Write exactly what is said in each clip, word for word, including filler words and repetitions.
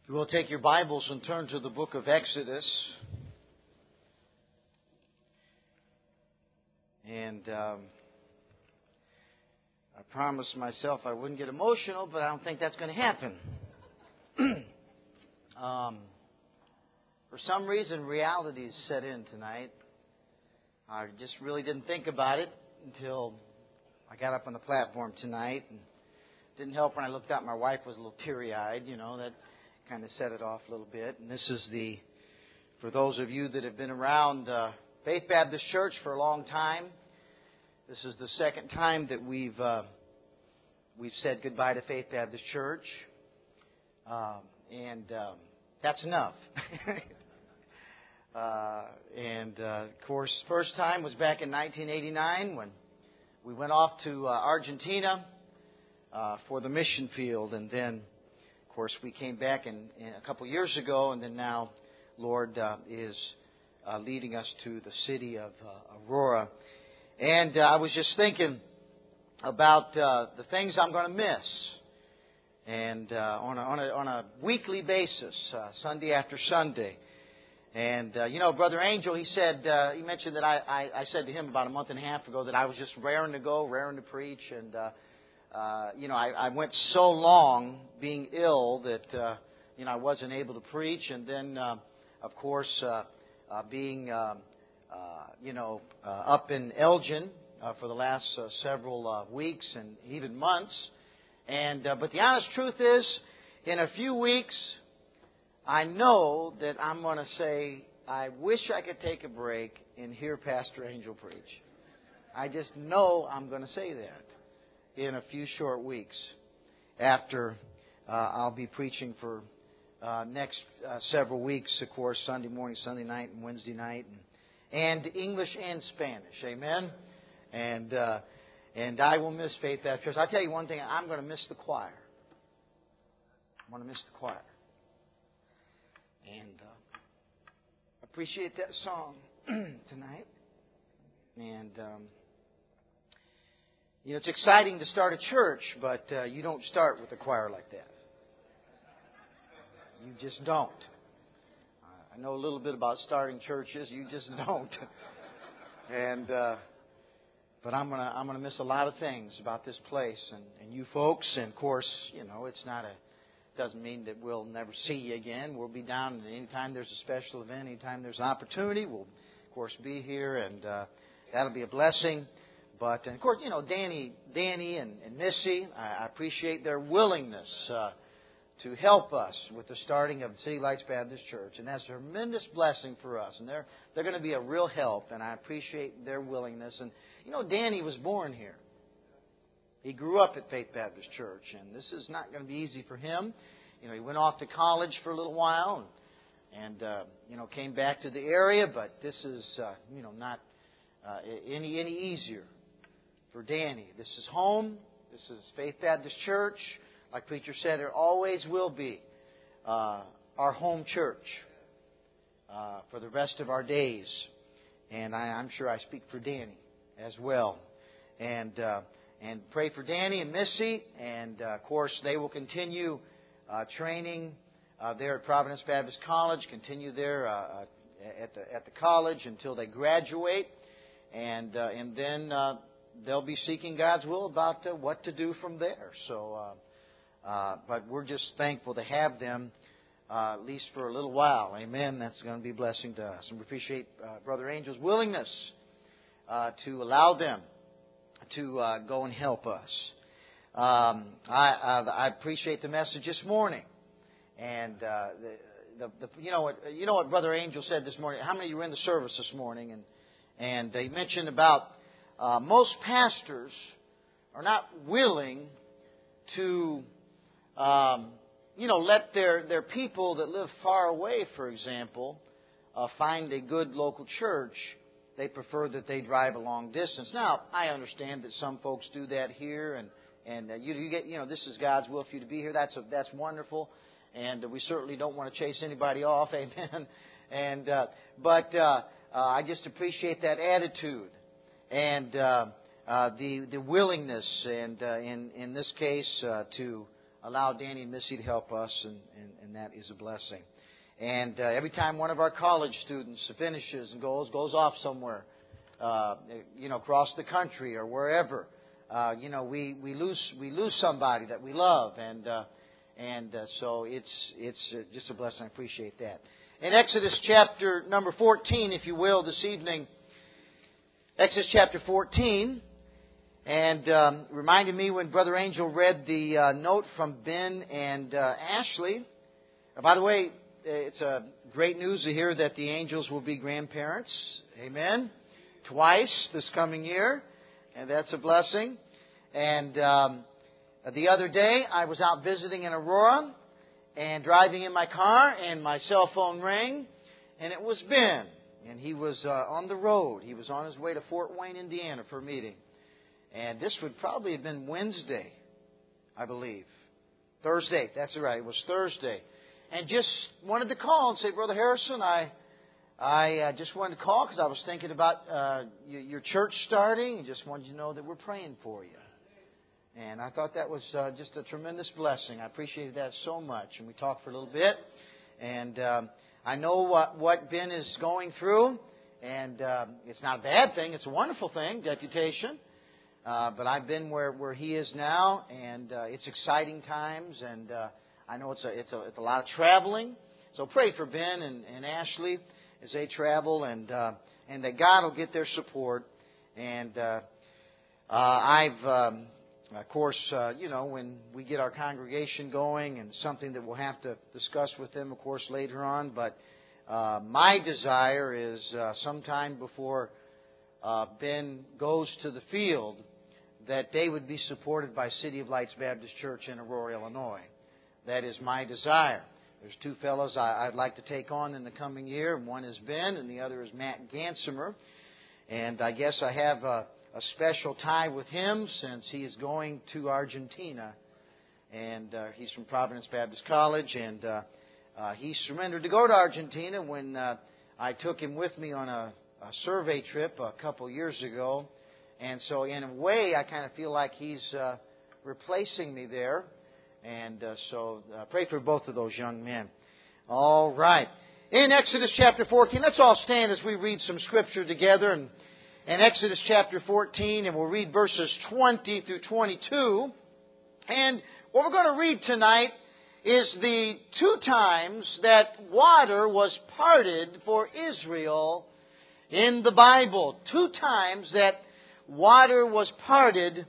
If you will take your Bibles and turn to the book of Exodus. And um, I promised myself I wouldn't get emotional, but I don't think that's going to happen. um, for some reason, reality set in tonight. I just really didn't think about it until I got up on the platform tonight. And it didn't help when I looked out. My wife was a little teary-eyed, you know, that kind of set it off a little bit. And this is the, for those of you that have been around uh, Faith Baptist Church for a long time, this is the second time that we've uh, we've said goodbye to Faith Baptist Church, um, and um, that's enough. uh, and uh, of course, first time was back in nineteen eighty-nine when we went off to uh, Argentina uh, for the mission field, and then. Of course, we came back in, in a couple years ago, and then now, Lord uh, is uh, leading us to the city of uh, Aurora. And uh, I was just thinking about uh, the things I'm going to miss, and uh, on a, on a on a weekly basis, uh, Sunday after Sunday. And uh, you know, Brother Angel, he said uh, he mentioned that I, I I said to him about a month and a half ago that I was just raring to go, raring to preach, and. Uh, Uh, you know, I, I went so long being ill that, uh, you know, I wasn't able to preach. And then, uh, of course, uh, uh, being, uh, uh, you know, uh, up in Elgin uh, for the last uh, several uh, weeks and even months. And uh, but the honest truth is, in a few weeks, I know that I'm going to say, I wish I could take a break and hear Pastor Angel preach. I just know I'm going to say that. In a few short weeks after uh, I'll be preaching for uh, next uh, several weeks, of course, Sunday morning, Sunday night, and Wednesday night, and, and English and Spanish. Amen? And uh, and I will miss Faith Baptist Church. I'll tell you one thing, I'm going to miss the choir. I'm going to miss the choir. And uh, appreciate that song tonight. And... Um, You know, it's exciting to start a church, but uh, you don't start with a choir like that. You just don't. Uh, I know a little bit about starting churches. You just don't. and uh, but I'm gonna I'm gonna miss a lot of things about this place and, and you folks. And of course, you know, it's not a doesn't mean that we'll never see you again. We'll be down anytime there's a special event, anytime there's an opportunity. We'll of course be here, and uh, that'll be a blessing. But, and of course, you know, Danny, Danny and, and Missy, I, I appreciate their willingness uh, to help us with the starting of City Lights Baptist Church. And that's a tremendous blessing for us. And they're, they're going to be a real help, and I appreciate their willingness. And, you know, Danny was born here. He grew up at Faith Baptist Church, and this is not going to be easy for him. You know, he went off to college for a little while and, and uh, you know, came back to the area, but this is, uh, you know, not uh, any any easier. For Danny. This is home. This is Faith Baptist Church. Like Preacher said, there always will be uh, our home church uh, for the rest of our days. And I, I'm sure I speak for Danny as well. And uh, and pray for Danny and Missy. And, uh, of course, they will continue uh, training uh, there at Providence Baptist College, continue there uh, at the at the college until they graduate. And, uh, and then... Uh, They'll be seeking God's will about uh, what to do from there. So, uh, uh, but we're just thankful to have them uh, at least for a little while. Amen. That's going to be a blessing to us. And we appreciate uh, Brother Angel's willingness uh, to allow them to uh, go and help us. Um, I, I, I appreciate the message this morning. And uh, the, the, the, you know what you know what Brother Angel said this morning. How many of you were in the service this morning? And and they mentioned about. Uh, most pastors are not willing to, um, you know, let their, their people that live far away, for example, uh, find a good local church. They prefer that they drive a long distance. Now, I understand that some folks do that here, and and uh, you, you get, you know, this is God's will for you to be here. That's a, that's wonderful, and uh, we certainly don't want to chase anybody off, amen. And uh, but uh, uh, I just appreciate that attitude. And uh, uh, the the willingness, and uh, in in this case, uh, to allow Danny and Missy to help us, and, and, and that is a blessing. And uh, every time one of our college students finishes and goes goes off somewhere, uh, you know, across the country or wherever, uh, you know, we, we lose we lose somebody that we love, and uh, and uh, so it's it's uh, just a blessing. I appreciate that. In Exodus chapter number fourteen, if you will, this evening, Exodus chapter fourteen, and um, reminded me when Brother Angel read the uh, note from Ben and uh, Ashley. Uh, by the way, it's a great news to hear that the Angels will be grandparents. Amen. Twice this coming year. And that's a blessing. And um, the other day, I was out visiting in Aurora and driving in my car, and my cell phone rang, and it was Ben. And he was uh, on the road. He was on his way to Fort Wayne, Indiana for a meeting. And this would probably have been Wednesday, I believe. Thursday. That's right. It was Thursday. And just wanted to call and say, Brother Harrison, I I uh, just wanted to call because I was thinking about uh, your, your church starting, and just wanted you to know that we're praying for you. And I thought that was uh, just a tremendous blessing. I appreciated that so much. And we talked for a little bit. And um, I know what, what Ben is going through. And uh, it's not a bad thing. It's a wonderful thing, deputation. Uh, but I've been where, where he is now, and uh, it's exciting times. And uh, I know it's a, it's a it's a lot of traveling. So pray for Ben and, and Ashley as they travel, and uh, and that God will get their support. And uh, uh, I've, um, of course, uh, you know, when we get our congregation going, and something that we'll have to discuss with them, of course, later on. But uh, my desire is uh, sometime before uh, Ben goes to the field, that they would be supported by City of Lights Baptist Church in Aurora, Illinois. That is my desire. There's two fellows I, I'd like to take on in the coming year. One is Ben, and the other is Matt Gansimer. And I guess I have a, a special tie with him since he is going to Argentina. And uh, he's from Providence Baptist College, and uh, uh, he surrendered to go to Argentina when uh, I took him with me on a, a survey trip a couple years ago. And so in a way, I kind of feel like he's uh, replacing me there. And uh, so uh, pray for both of those young men. All right. In Exodus chapter fourteen, let's all stand as we read some Scripture together. And in Exodus chapter fourteen, and we'll read verses twenty through twenty-two. And what we're going to read tonight is the two times that water was parted for Israel in the Bible. Two times that water was parted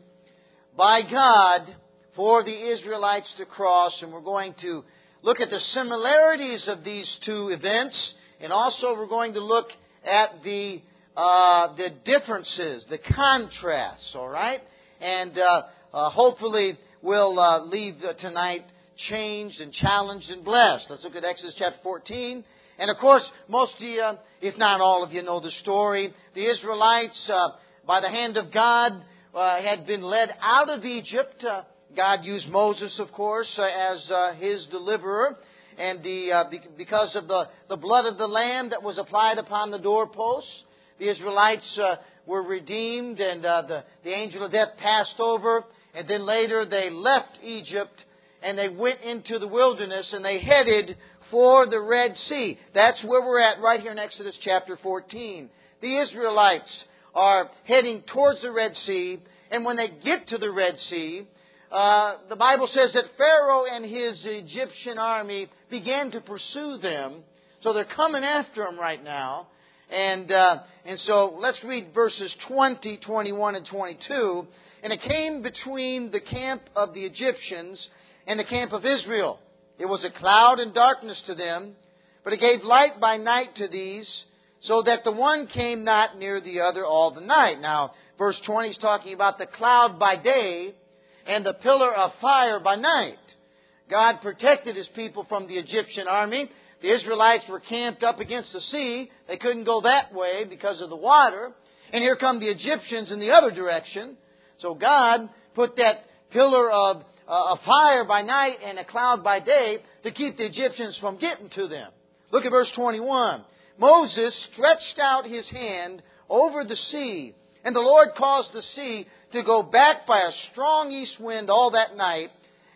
by God for the Israelites to cross, and we're going to look at the similarities of these two events, and also we're going to look at the uh, the differences, the contrasts. All right, and uh, uh, hopefully we'll uh, leave tonight changed and challenged and blessed. Let's look at Exodus chapter fourteen, and of course, most of you, if not all of you, know the story. The Israelites, uh, by the hand of God, uh, had been led out of Egypt. Uh, God used Moses, of course, uh, as uh, His deliverer. And the, uh, because of the, the blood of the Lamb that was applied upon the doorposts, the Israelites uh, were redeemed, and uh, the, the angel of death passed over. And then later they left Egypt, and they went into the wilderness, and they headed for the Red Sea. That's where we're at right here in Exodus chapter fourteen. The Israelites are heading towards the Red Sea, and when they get to the Red Sea, Uh, the Bible says that Pharaoh and his Egyptian army began to pursue them. So they're coming after them right now. And uh, and so let's read verses twenty, twenty-one, and twenty-two. And it came between the camp of the Egyptians and the camp of Israel. It was a cloud and darkness to them, but it gave light by night to these, so that the one came not near the other all the night. Now, verse twenty is talking about the cloud by day and the pillar of fire by night. God protected His people from the Egyptian army. The Israelites were camped up against the sea. They couldn't go that way because of the water. And here come the Egyptians in the other direction. So God put that pillar of, uh, of fire by night and a cloud by day to keep the Egyptians from getting to them. Look at verse twenty-one. Moses stretched out his hand over the sea, and the Lord caused the sea to go back by a strong east wind all that night,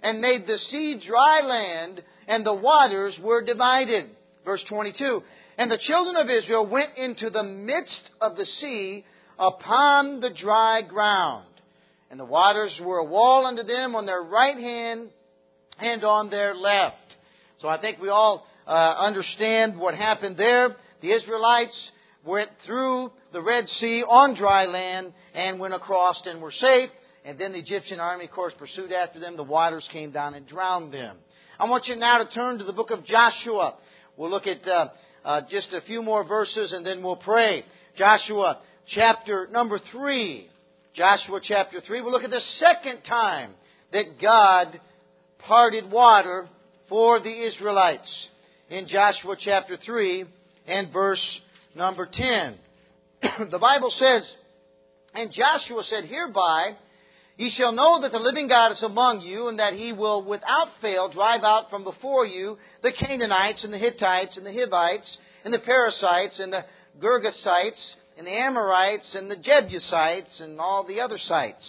and made the sea dry land, and the waters were divided. Verse twenty-two, and the children of Israel went into the midst of the sea upon the dry ground. And the waters were a wall unto them on their right hand and on their left. So I think we all uh, understand what happened there. The Israelites went through the Red Sea on dry land and went across and were safe. And then the Egyptian army, of course, pursued after them. The waters came down and drowned them. I want you now to turn to the book of Joshua. We'll look at uh, uh, just a few more verses and then we'll pray. Joshua chapter number three. Joshua chapter three. We'll look at the second time that God parted water for the Israelites. In Joshua chapter three and verse number ten. The Bible says, and Joshua said, hereby ye shall know that the living God is among you, and that He will without fail drive out from before you the Canaanites and the Hittites and the Hivites and the Perizzites and the Girgashites and the Amorites and the Jebusites and all the other sites.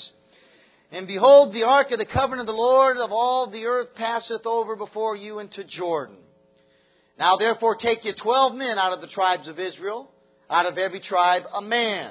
And behold, the ark of the covenant of the Lord of all the earth passeth over before you into Jordan. Now therefore take you twelve men out of the tribes of Israel, out of every tribe a man.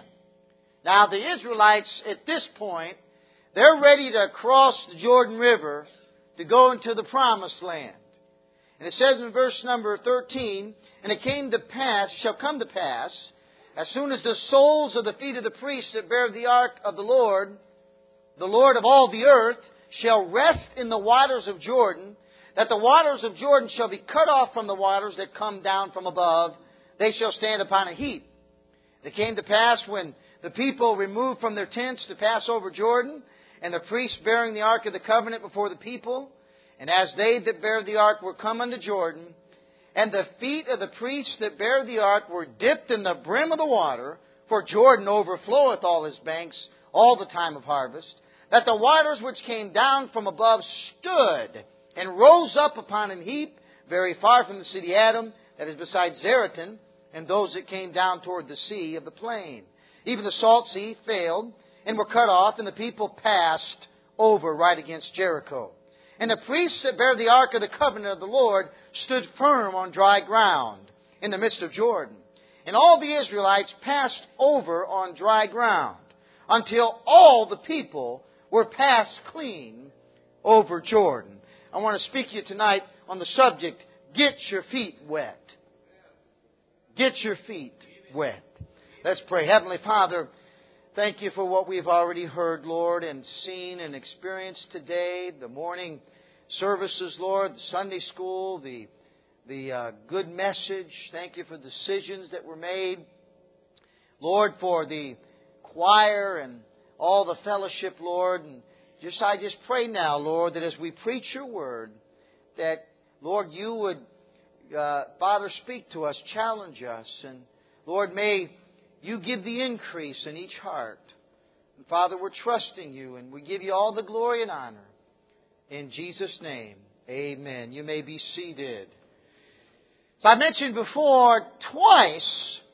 Now the Israelites at this point, they're ready to cross the Jordan River to go into the promised land. And it says in verse number thirteen, and it came to pass, shall come to pass, as soon as the soles of the feet of the priests that bear the ark of the Lord, the Lord of all the earth, shall rest in the waters of Jordan, that the waters of Jordan shall be cut off from the waters that come down from above. They shall stand upon a heap. It came to pass when the people removed from their tents to pass over Jordan, and the priests bearing the ark of the covenant before the people, and as they that bear the ark were come unto Jordan, and the feet of the priests that bear the ark were dipped in the brim of the water, for Jordan overfloweth all his banks all the time of harvest, that the waters which came down from above stood and rose up upon an heap very far from the city Adam, that is beside Zeratan, and those that came down toward the sea of the plain. Even the salt sea failed, and were cut off, and the people passed over right against Jericho. And the priests that bear the ark of the covenant of the Lord stood firm on dry ground in the midst of Jordan. And all the Israelites passed over on dry ground until all the people were passed clean over Jordan. I want to speak to you tonight on the subject, get your feet wet. Get your feet wet. Let's pray. Heavenly Father, thank you for what we've already heard, Lord, and seen and experienced today. The morning services, Lord, the Sunday school, the the uh, good message. Thank you for the decisions that were made. Lord, for the choir and all the fellowship, Lord. And just I just pray now, Lord, that as we preach your word, that, Lord, you would, uh, Father, speak to us, challenge us. And, Lord, may you give the increase in each heart. And Father, we're trusting you, and we give you all the glory and honor. In Jesus' name, amen. You may be seated. As I mentioned before, twice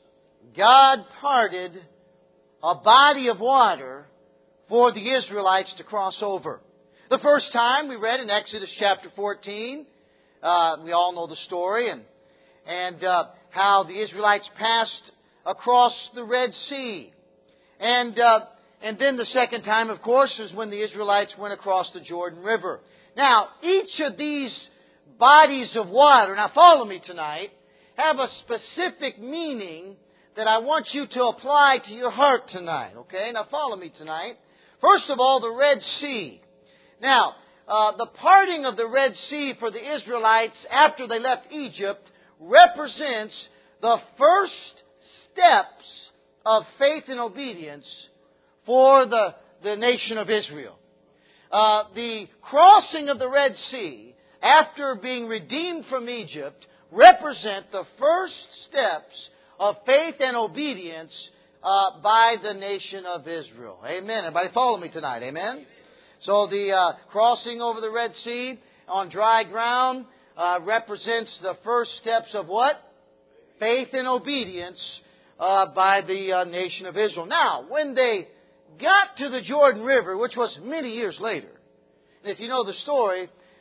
God parted a body of water for the Israelites to cross over. The first time we read in Exodus chapter fourteen, uh, we all know the story, and and uh, how the Israelites passed across the Red Sea. And uh, and then the second time, of course, is when the Israelites went across the Jordan River. Now, each of these bodies of water, now follow me tonight, have a specific meaning that I want you to apply to your heart tonight. Okay? Now follow me tonight. First of all, the Red Sea. Now, uh, the parting of the Red Sea for the Israelites after they left Egypt represents the first steps of faith and obedience for the, the nation of Israel. Uh, the crossing of the Red Sea after being redeemed from Egypt represent the first steps of faith and obedience uh, by the nation of Israel. Amen. Everybody follow me tonight. Amen. So the uh, crossing over the Red Sea on dry ground uh, represents the first steps of what? Faith and obedience uh, by the uh, nation of Israel. Now, when they got to the Jordan River, which was many years later, and if you know the story,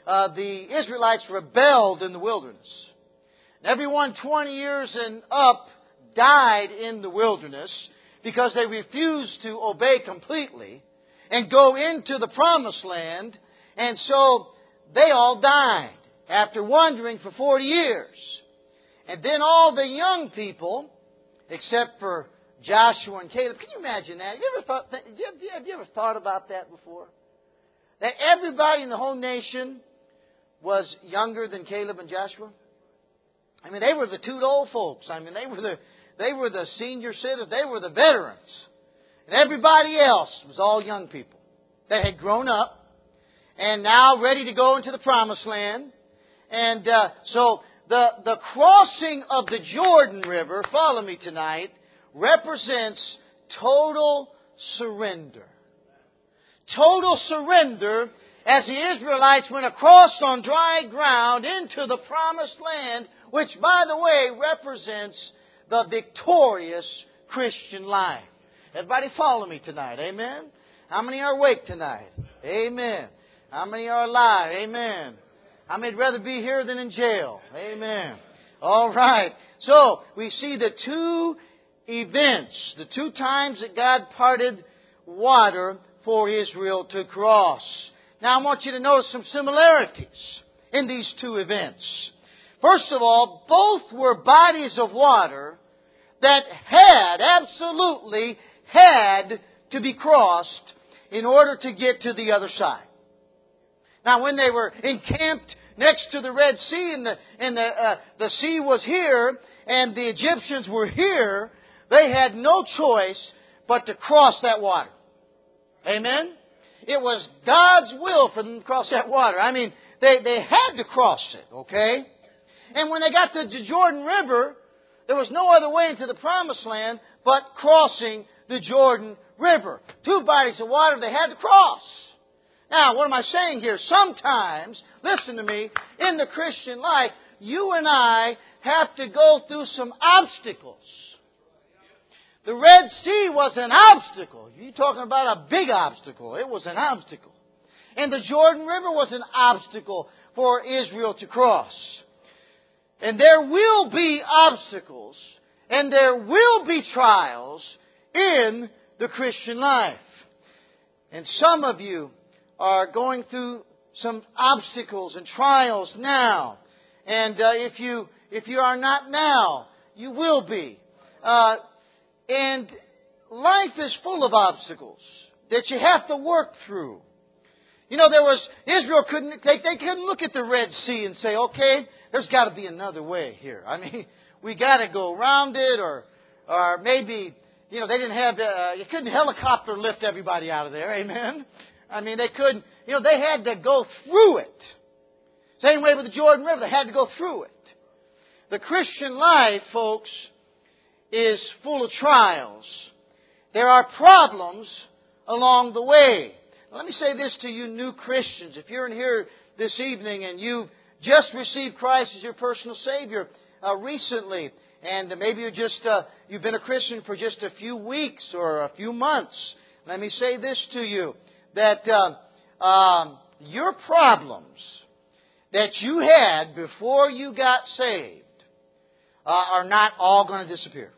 uh, the Israelites rebelled in the wilderness. Everyone twenty years and up died in the wilderness because they refused to obey completely and go into the promised land. And so they all died after wandering for forty years. And then all the young people, except for Joshua and Caleb. Can you imagine that? You ever thought, have you, have you ever thought about that before? That everybody in the whole nation was younger than Caleb and Joshua? I mean, they were the two old folks. I mean, they were the they were the senior citizens. They were the veterans. And everybody else was all young people that had grown up and now ready to go into the promised land. And uh, so the the crossing of the Jordan River, follow me tonight, represents total surrender. Total surrender as the Israelites went across on dry ground into the promised land, which, by the way, represents the victorious Christian life. Everybody follow me tonight. Amen? How many are awake tonight? Amen. How many are alive? Amen. How many would rather be here than in jail? Amen. All right. So, we see the two events, the two times that God parted water for Israel to cross. Now I want you to notice some similarities in these two events. First of all, both were bodies of water that had, absolutely had to be crossed in order to get to the other side. Now when they were encamped next to the Red Sea and the, and the, uh, the sea was here and the Egyptians were here, they had no choice but to cross that water. Amen? It was God's will for them to cross that water. I mean, they, they had to cross it, okay? And when they got to the Jordan River, there was no other way into the Promised Land but crossing the Jordan River. Two bodies of water they had to cross. Now, what am I saying here? Sometimes, listen to me, in the Christian life, you and I have to go through some obstacles. The Red Sea was an obstacle. You're talking about a big obstacle. It was an obstacle. And the Jordan River was an obstacle for Israel to cross. And there will be obstacles and there will be trials in the Christian life. And some of you are going through some obstacles and trials now. And uh, if you if you are not now, you will be. Uh, And life is full of obstacles that you have to work through. You know, there was, Israel couldn't, they, they couldn't look at the Red Sea and say, okay, there's got to be another way here. I mean, we got to go around it, or, or maybe, you know, they didn't have, uh, you couldn't helicopter lift everybody out of there. Amen. I mean, they couldn't, you know, they had to go through it. Same way with the Jordan River, they had to go through it. The Christian life, folks, is full of trials. There are problems along the way. Let me say this to you new Christians. If you're in here this evening and you've just received Christ as your personal Savior uh, recently, and maybe you're just uh, you've been a Christian for just a few weeks or a few months, let me say this to you, that uh, um, your problems that you had before you got saved uh, are not all going to disappear.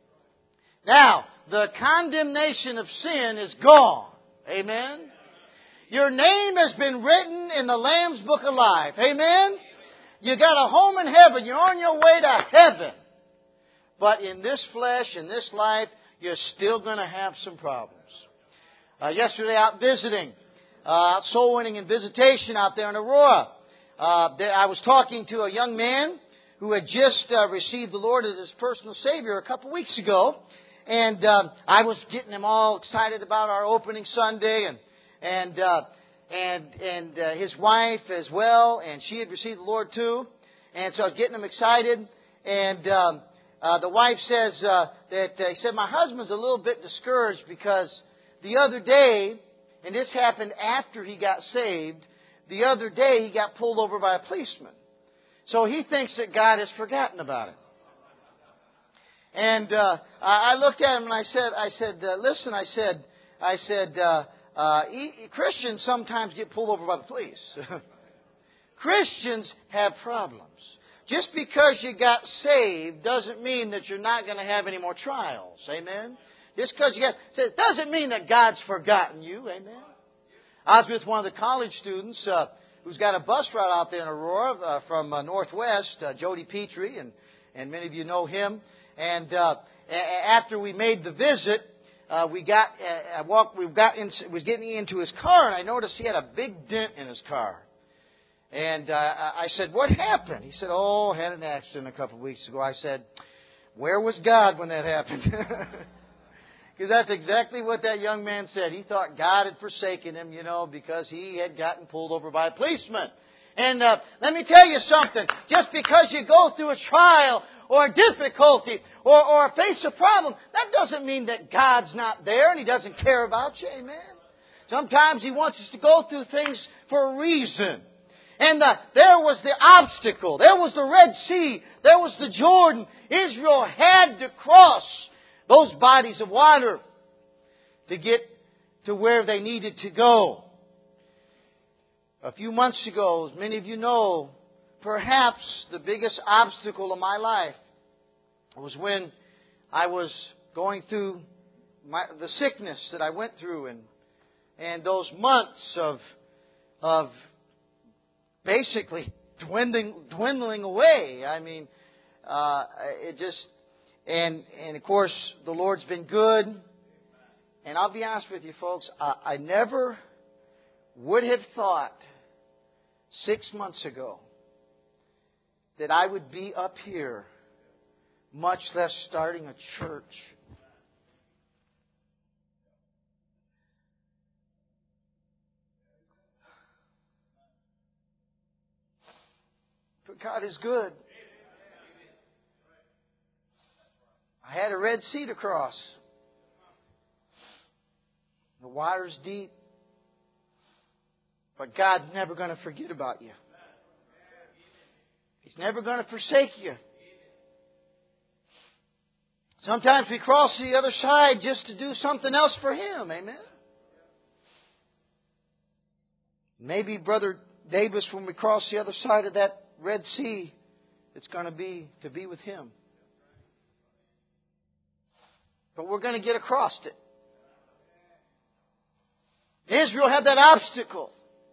Now, the condemnation of sin is gone. Amen? Your name has been written in the Lamb's Book of Life. Amen? You got a home in heaven. You're on your way to heaven. But in this flesh, in this life, you're still going to have some problems. Uh, yesterday out visiting, uh, soul winning and visitation out there in Aurora, uh, I was talking to a young man who had just uh, received the Lord as his personal Savior a couple weeks ago. And uh, I was getting him all excited about our opening Sunday, and and uh, and and uh, his wife as well, and she had received the Lord too. And so I was getting him excited. And um, uh, the wife says uh, that uh, he said, my husband's a little bit discouraged because the other day, and this happened after he got saved, the other day he got pulled over by a policeman. So he thinks that God has forgotten about him. And uh, I looked at him and I said, I said, uh, listen, I said, I said, uh, uh, Christians sometimes get pulled over by the police. Christians have problems. Just because you got saved doesn't mean that you're not going to have any more trials. Amen? Just because you got saved doesn't mean that God's forgotten you. Amen? I was with one of the college students uh, who's got a bus route out there in Aurora uh, from uh, Northwest, uh, Jody Petrie, and, and many of you know him. And uh, a- after we made the visit, uh, we got uh, I walked. We got in, was getting into his car, and I noticed he had a big dent in his car. And uh, I said, "What happened?" He said, "Oh, I had an accident a couple of weeks ago." I said, "Where was God when that happened?" Because that's exactly what that young man said. He thought God had forsaken him, you know, because he had gotten pulled over by a policeman. And uh, let me tell you something. Just because you go through a trial or a difficulty or, or face a problem, that doesn't mean that God's not there and He doesn't care about you. Amen. Sometimes He wants us to go through things for a reason. And uh, there was the obstacle. There was the Red Sea. There was the Jordan. Israel had to cross those bodies of water to get to where they needed to go. A few months ago, as many of you know, perhaps the biggest obstacle of my life was when I was going through my, the sickness that I went through and and those months of of basically dwindling, dwindling away. I mean, uh, it just, and, and of course, the Lord's been good. And I'll be honest with you folks, I, I never would have thought six months ago that I would be up here, much less starting a church. But God is good. I had a Red Sea to cross. The water's deep. But God's never going to forget about you. He's never going to forsake you. Sometimes we cross to the other side just to do something else for Him. Amen. Maybe Brother Davis, when we cross the other side of that Red Sea, it's going to be to be with Him. But we're going to get across it. Israel had that obstacle.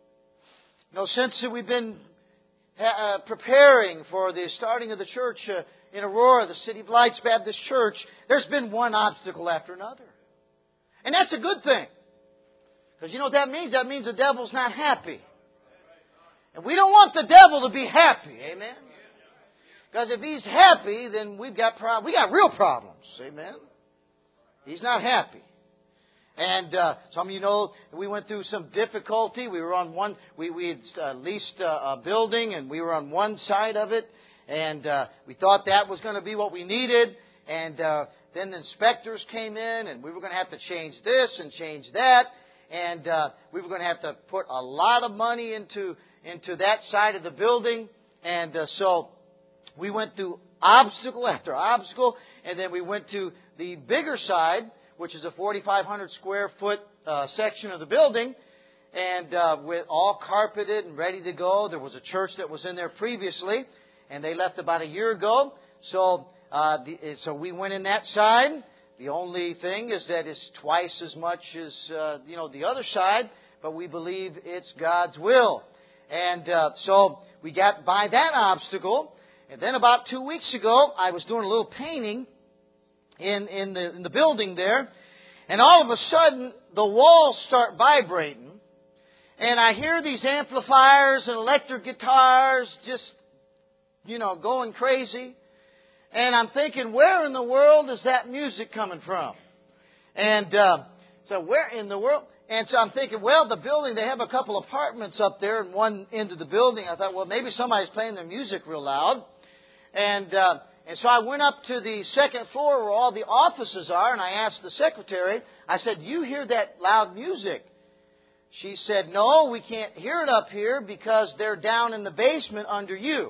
No sense that we've been uh, preparing for the starting of the church uh, in Aurora, the City of Lights Baptist Church. There's been one obstacle after another. And that's a good thing. Because you know what that means? That means the devil's not happy. And we don't want the devil to be happy. Amen? Because if he's happy, then we've got prob- we got real problems. Amen? He's not happy. And uh, some of you know we went through some difficulty. We were on one. We we had uh, leased a, a building, and we were on one side of it, and uh, we thought that was going to be what we needed. And uh, then the inspectors came in, and we were going to have to change this and change that, and uh, we were going to have to put a lot of money into into that side of the building. And uh, so we went through obstacle after obstacle, and then we went to the bigger side, which is a forty-five hundred square foot uh, section of the building, and uh, with all carpeted and ready to go. There was a church that was in there previously, and they left about a year ago. So, uh, the, so we went in that side. The only thing is that it's twice as much as uh, you know the other side, but we believe it's God's will. And uh, so we got by that obstacle. And then about two weeks ago, I was doing a little painting in in the in the building there, and all of a sudden the walls start vibrating, and I hear these amplifiers and electric guitars just, you know, going crazy. And I'm thinking, where in the world is that music coming from? And uh, so where in the world? And so I'm thinking, well, the building, they have a couple apartments up there in one end of the building. I thought, well, maybe somebody's playing their music real loud. And uh, and so I went up to the second floor where all the offices are, and I asked the secretary, I said, "You hear that loud music?" She said, "No, we can't hear it up here because they're down in the basement under you."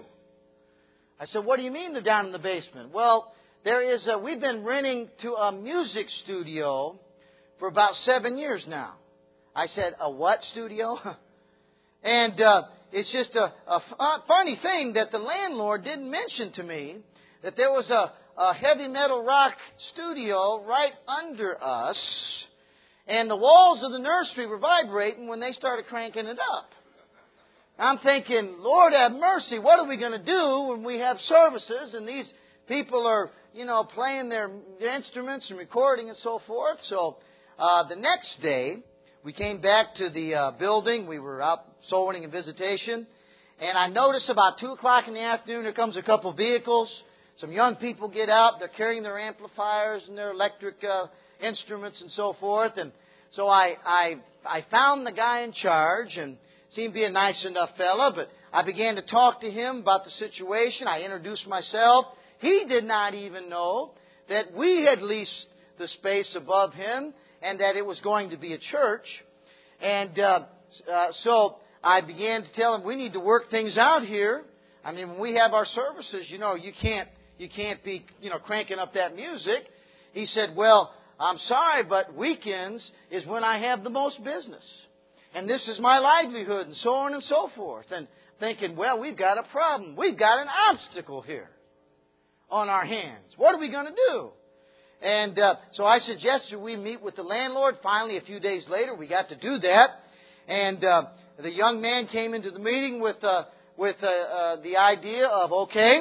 I said, "What do you mean they're down in the basement?" "Well, there is a, we've been renting to a music studio for about seven years now." I said, "A what studio?" And uh, it's just a, a funny thing that the landlord didn't mention to me that there was a, a heavy metal rock studio right under us, and the walls of the nursery were vibrating when they started cranking it up. I'm thinking, Lord have mercy, what are we going to do when we have services and these people are, you know, playing their instruments and recording and so forth? So uh, the next day, we came back to the uh, building. We were out soul winning and visitation. And I noticed about two o'clock in the afternoon, there comes a couple of vehicles. Some young people get out. They're carrying their amplifiers and their electric uh, instruments and so forth. And so I, I, I found the guy in charge, and seemed to be a nice enough fella, but I began to talk to him about the situation. I introduced myself. He did not even know that we had leased the space above him and that it was going to be a church. And uh, uh, so I began to tell him, we need to work things out here. I mean, when we have our services, you know, you can't you can't be, you know, cranking up that music. He said, well, I'm sorry, but weekends is when I have the most business. And this is my livelihood, and so on and so forth. And thinking, well, we've got a problem. We've got an obstacle here on our hands. What are we going to do? And uh, so I suggested we meet with the landlord. Finally, a few days later, we got to do that. And uh, the young man came into the meeting with uh, with uh, uh, the idea of, okay,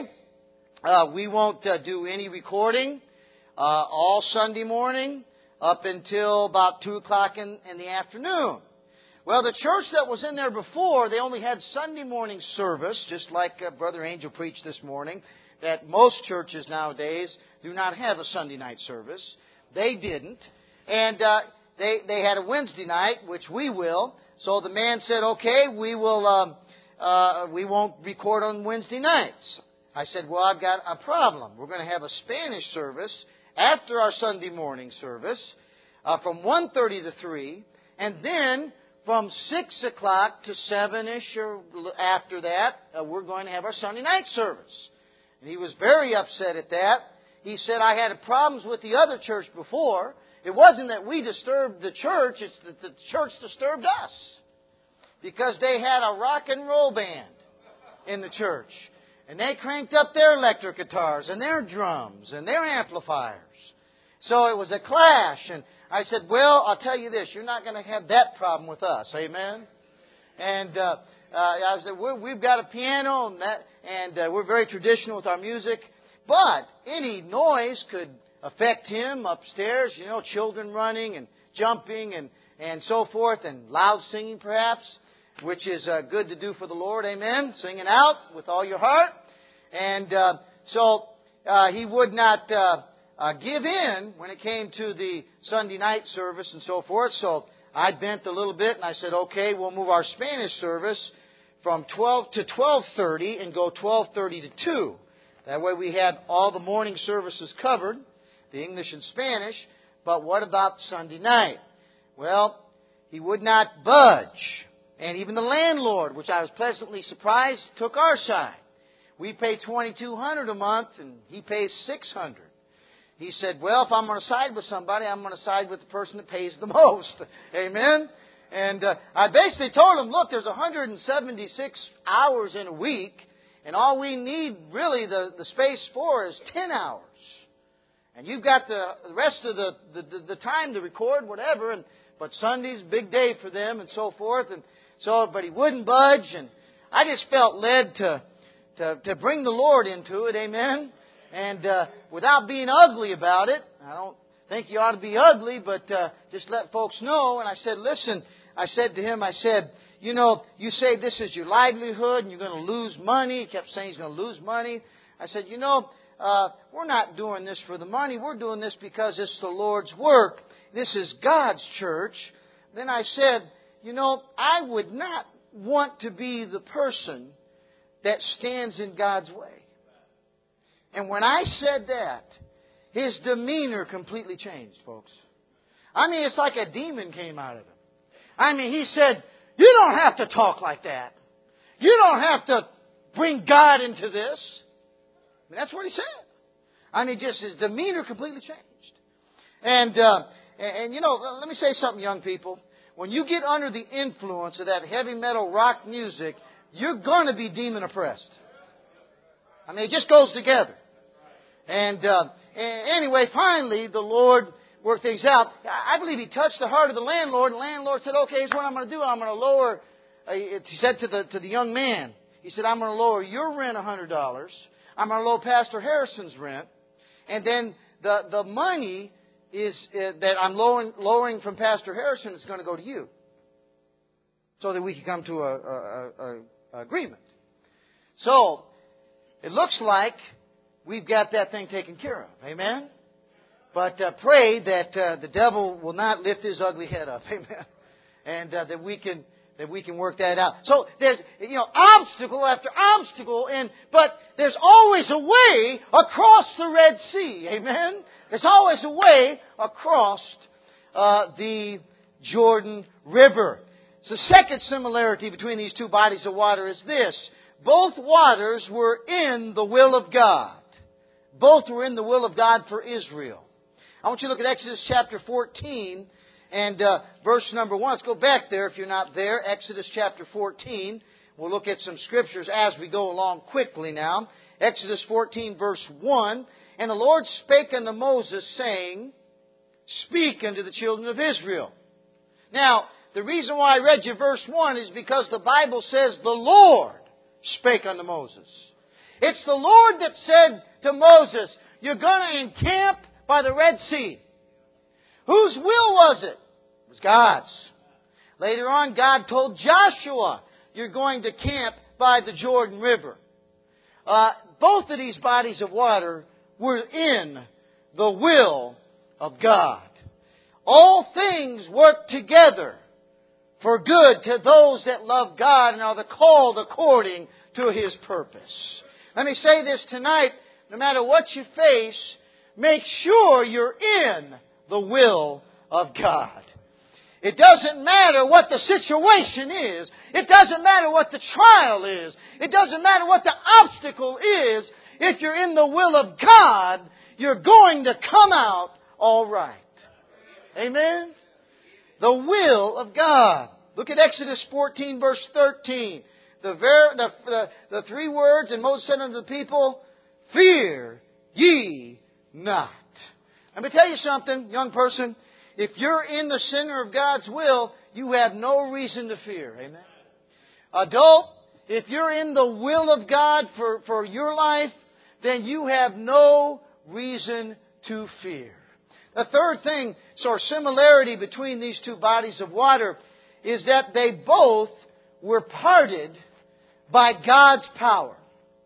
uh, we won't uh, do any recording uh, all Sunday morning up until about two o'clock in, in the afternoon. Well, the church that was in there before, they only had Sunday morning service, just like uh, Brother Angel preached this morning, that most churches nowadays do not have a Sunday night service. They didn't. And uh, they they had a Wednesday night, which we will. So the man said, okay, we will, um, uh, we won't record on Wednesday nights. I said, well, I've got a problem. We're going to have a Spanish service after our Sunday morning service uh, from one thirty to three, and then from six o'clock to seven-ish or after that, uh, we're going to have our Sunday night service. And he was very upset at that. He said, I had problems with the other church before. It wasn't that we disturbed the church, it's that the church disturbed us. Because they had a rock and roll band in the church. And they cranked up their electric guitars and their drums and their amplifiers. So it was a clash. And I said, well, I'll tell you this, you're not going to have that problem with us. Amen? And uh, uh, I said, we're, we've got a piano and, that, and uh, we're very traditional with our music. But any noise could affect him upstairs, you know, children running and jumping and, and so forth, and loud singing perhaps, which is uh, good to do for the Lord. Amen? Singing out with all your heart. And uh, so uh, he would not uh, uh, give in when it came to the Sunday night service and so forth. So I bent a little bit and I said, okay, we'll move our Spanish service from twelve to twelve thirty and go twelve thirty to two. That way we had all the morning services covered, the English and Spanish. But what about Sunday night? Well, he would not budge. And even the landlord, which I was pleasantly surprised, took our side. We pay twenty-two hundred dollars a month and he pays six hundred dollars. He said, well, if I'm going to side with somebody, I'm going to side with the person that pays the most. Amen? And uh, I basically told him, look, there's one hundred seventy-six hours in a week, and all we need really the, the space for is ten hours. And you've got the, the rest of the, the, the time to record, whatever, and but Sunday's a big day for them and so forth. And so, but he wouldn't budge, and I just felt led to to, to bring the Lord into it, amen? And uh, without being ugly about it, I don't think you ought to be ugly, but uh, just let folks know. And I said, listen, I said to him, I said, you know, you say this is your livelihood and you're going to lose money. He kept saying he's going to lose money. I said, you know, uh, we're not doing this for the money. We're doing this because it's the Lord's work. This is God's church. Then I said, you know, I would not want to be the person that stands in God's way. And when I said that, his demeanor completely changed, folks. I mean, it's like a demon came out of him. I mean, he said, you don't have to talk like that. You don't have to bring God into this. I mean, that's what he said. I mean, just his demeanor completely changed. And, uh, and, and, you know, let me say something, young people. When you get under the influence of that heavy metal rock music, you're going to be demon oppressed. I mean, it just goes together. And uh, anyway, finally, the Lord worked things out. I believe He touched the heart of the landlord, and the landlord said, okay, here's what I'm going to do. I'm going to lower, uh, he said to the to the young man, he said, I'm going to lower your rent one hundred dollars. I'm going to lower Pastor Harrison's rent. And then the, the money is uh, that I'm lowering, lowering from Pastor Harrison is going to go to you. So that we can come to a, a, a, a agreement. So, it looks like we've got that thing taken care of. Amen? But uh, pray that uh, the devil will not lift his ugly head up. Amen? And uh, that we can that we can work that out. So there's you know obstacle after obstacle, and but there's always a way across the Red Sea. Amen? There's always a way across uh, the Jordan River. So the second similarity between these two bodies of water is this. Both waters were in the will of God. Both were in the will of God for Israel. I want you to look at Exodus chapter fourteen and uh, verse number one. Let's go back there if you're not there. Exodus chapter fourteen. We'll look at some scriptures as we go along quickly now. Exodus fourteen verse one. And the Lord spake unto Moses, saying, Speak unto the children of Israel. Now, the reason why I read you verse one is because the Bible says the Lord spake unto Moses. It's the Lord that said to Moses, you're going to encamp by the Red Sea. Whose will was it? It was God's. Later on, God told Joshua, you're going to camp by the Jordan River. Uh, both of these bodies of water were in the will of God. All things work together for good to those that love God and are the called according to His purpose. Let me say this tonight, no matter what you face, make sure you're in the will of God. It doesn't matter what the situation is. It doesn't matter what the trial is. It doesn't matter what the obstacle is. If you're in the will of God, you're going to come out all right. Amen? The will of God. Look at Exodus fourteen verse thirteen. The, ver- the, the, the three words, and Moses said unto the people, Fear ye not. Let me tell you something, young person. If you're in the center of God's will, you have no reason to fear. Amen. Adult, if you're in the will of God for, for your life, then you have no reason to fear. The third thing, so similarity between these two bodies of water, is that they both were parted by God's power.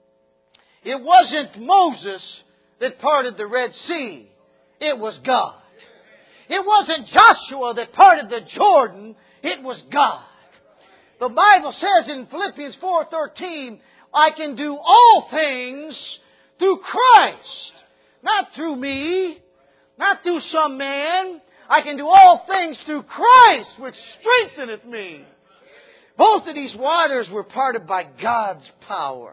It wasn't Moses that parted the Red Sea. It was God. It wasn't Joshua that parted the Jordan. It was God. The Bible says in Philippians four thirteen, I can do all things through Christ. Not through me. Not through some man. I can do all things through Christ, which strengtheneth me. Both of these waters were parted by God's power.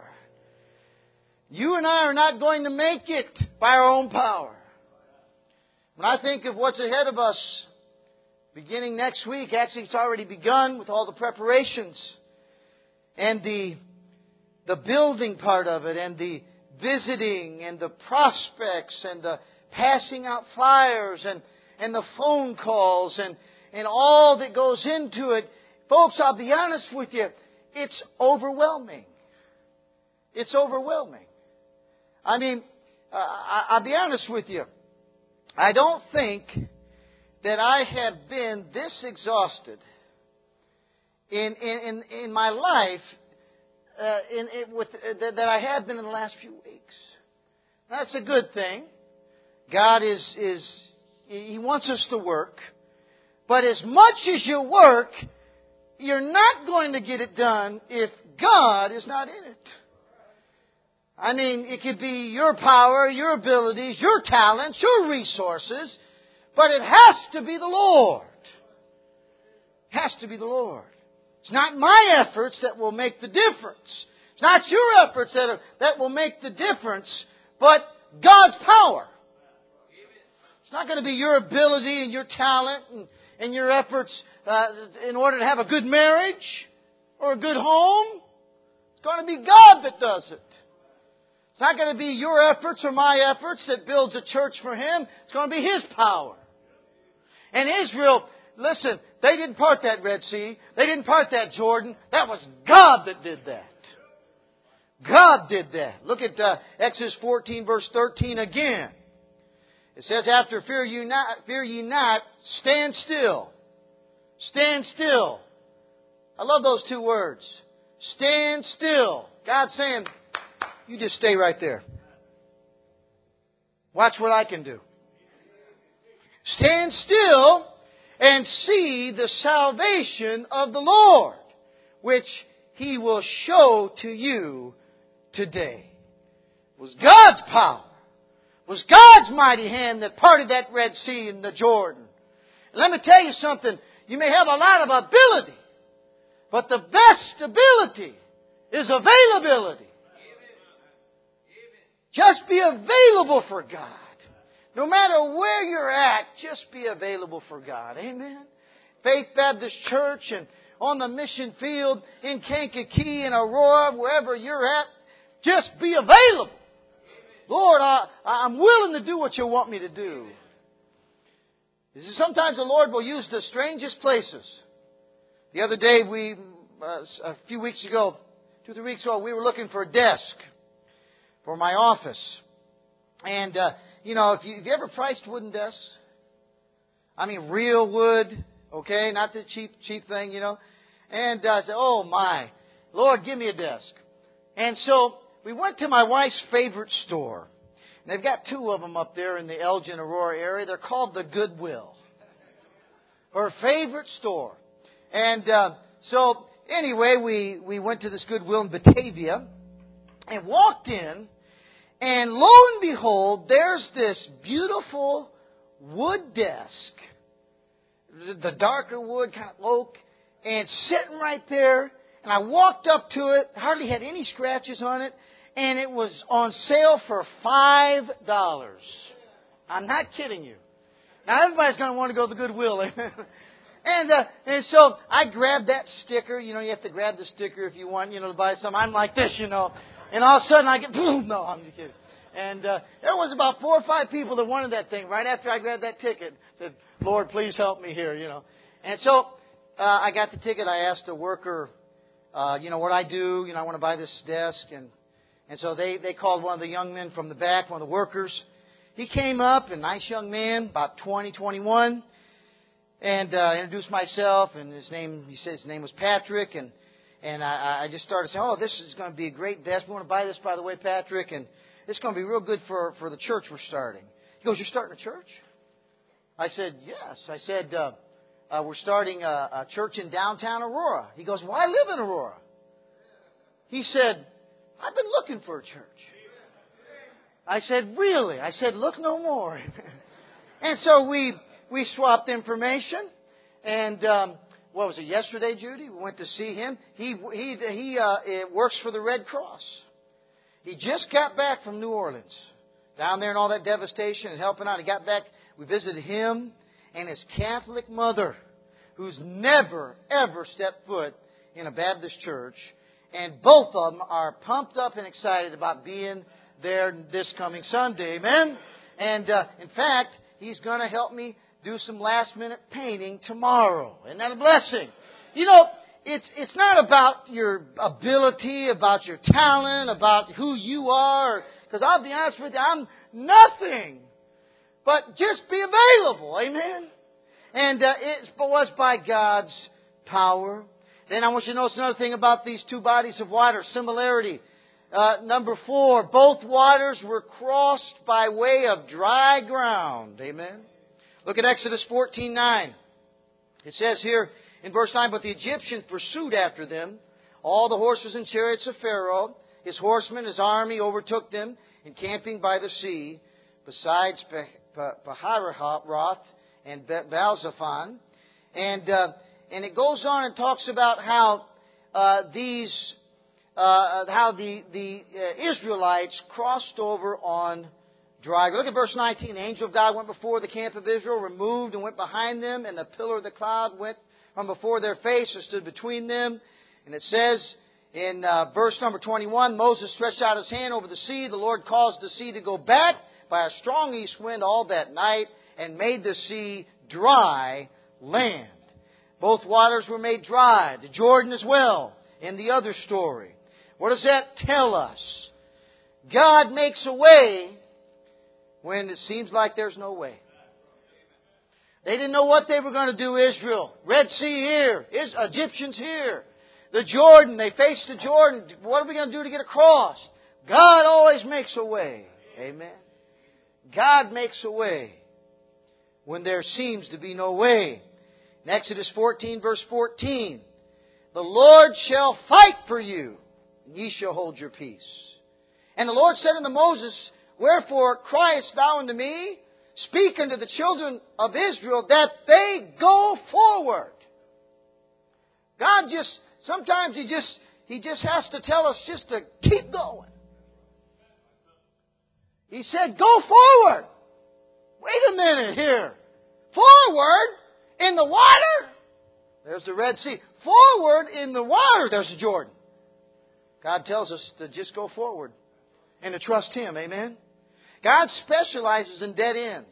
You and I are not going to make it by our own power. When I think of what's ahead of us, beginning next week, actually it's already begun with all the preparations and the the building part of it and the visiting and the prospects and the passing out flyers and, and the phone calls and, and all that goes into it. Folks, I'll be honest with you, it's overwhelming. It's overwhelming. I mean, uh, I'll be honest with you. I don't think that I have been this exhausted in in, in, in my life uh, in, in, with, uh, that I have been in the last few weeks. That's a good thing. God is is He wants us to work, but as much as you work, you're not going to get it done if God is not in it. I mean, it could be your power, your abilities, your talents, your resources, but it has to be the Lord. It has to be the Lord. It's not my efforts that will make the difference. It's not your efforts that are, that will make the difference, but God's power. It's not going to be your ability and your talent and, and your efforts uh, in order to have a good marriage or a good home going to be God that does it. It's not going to be your efforts or my efforts that builds a church for Him. It's going to be His power. And Israel, listen, they didn't part that Red Sea. They didn't part that Jordan. That was God that did that. God did that. Look at uh, Exodus fourteen, verse thirteen again. It says, after fear you not, fear ye not, stand still. Stand still. I love those two words. Stand still. God's saying, you just stay right there. Watch what I can do. Stand still and see the salvation of the Lord, which He will show to you today. It was God's power. It was God's mighty hand that parted that Red Sea and the Jordan. And let me tell you something. You may have a lot of ability, but the best ability is availability. Just be available for God. No matter where you're at, just be available for God. Amen. Faith Baptist Church and on the mission field in Kankakee and Aurora, wherever you're at, just be available. Lord, I, I'm willing to do what you want me to do. Sometimes the Lord will use the strangest places. The other day, we uh, a few weeks ago, two, three weeks ago, we were looking for a desk for my office. And, uh, you know, if you, have you ever priced wooden desks? I mean, real wood, okay? Not the cheap, cheap thing, you know. And uh, I said, oh my, Lord, give me a desk. And so we went to my wife's favorite store. And they've got two of them up there in the Elgin, Aurora area. They're called the Goodwill. Her favorite store. And uh, so anyway, we, we went to this Goodwill in Batavia and walked in. And lo and behold, there's this beautiful wood desk. The darker wood, kind of oak. And sitting right there. And I walked up to it. Hardly had any scratches on it. And it was on sale for five dollars. I'm not kidding you. Now everybody's going to want to go to the Goodwill. and uh, and so I grabbed that sticker. You know, you have to grab the sticker if you want, you know, to buy something. I'm like this, you know. And all of a sudden I get, boom, no, I'm just kidding. And uh, there was about four or five people that wanted that thing right after I grabbed that ticket. Said, Lord, please help me here, you know. And so uh, I got the ticket. I asked a worker, uh, you know, what I do. You know, I want to buy this desk. And And so they, they called one of the young men from the back, one of the workers. He came up, a nice young man, about twenty, twenty-one, and uh, introduced myself. And his name, he said his name was Patrick. And and I, I just started saying, oh, this is going to be a great desk. We want to buy this, by the way, Patrick. And it's going to be real good for, for the church we're starting. He goes, you're starting a church? I said, yes. I said, uh, uh, we're starting a, a church in downtown Aurora. He goes, well, I live in Aurora. He said, I've been looking for a church. I said, really? I said, look no more. And so we we swapped information. And um, what was it, yesterday, Judy? We went to see him. He he he uh, works for the Red Cross. He just got back from New Orleans. Down there in all that devastation and helping out. He got back. We visited him and his Catholic mother, who's never, ever stepped foot in a Baptist church. And both of them are pumped up and excited about being there this coming Sunday. Amen? And uh, in fact, he's going to help me do some last-minute painting tomorrow. Isn't that a blessing? You know, it's it's not about your ability, about your talent, about who you are. Because I'll be honest with you, I'm nothing. But just be available. Amen? And uh, it was by God's power. Then I want you to notice another thing about these two bodies of water, similarity. Uh, number four, both waters were crossed by way of dry ground. Amen. Look at Exodus fourteen nine. It says here in verse nine, but the Egyptians pursued after them. All the horses and chariots of Pharaoh, his horsemen, his army overtook them, encamping by the sea, besides Pahararoth and Baal-zephon. And... Uh, And it goes on and talks about how uh, these, uh, how the the uh, Israelites crossed over on dry ground. Look at verse nineteen. The angel of God went before the camp of Israel, removed and went behind them, and the pillar of the cloud went from before their face and stood between them. And it says In uh, verse number twenty-one, Moses stretched out his hand over the sea. The Lord caused the sea to go back by a strong east wind all that night and made the sea dry land. Both waters were made dry, the Jordan as well, in the other story. What does that tell us? God makes a way when it seems like there's no way. They didn't know what they were going to do, Israel. Red Sea here, Egyptians here. The Jordan, they faced the Jordan. What are we going to do to get across? God always makes a way. Amen. God makes a way when there seems to be no way. In Exodus fourteen, verse fourteen, the Lord shall fight for you, and ye shall hold your peace. And the Lord said unto Moses, wherefore criest thou unto me? Speak unto the children of Israel that they go forward. God just, sometimes He just, He just has to tell us just to keep going. He said, go forward. Wait a minute here. Forward in the water. There's the Red Sea. Forward in the water. There's the Jordan. God tells us to just go forward and to trust Him. Amen. God specializes in dead ends.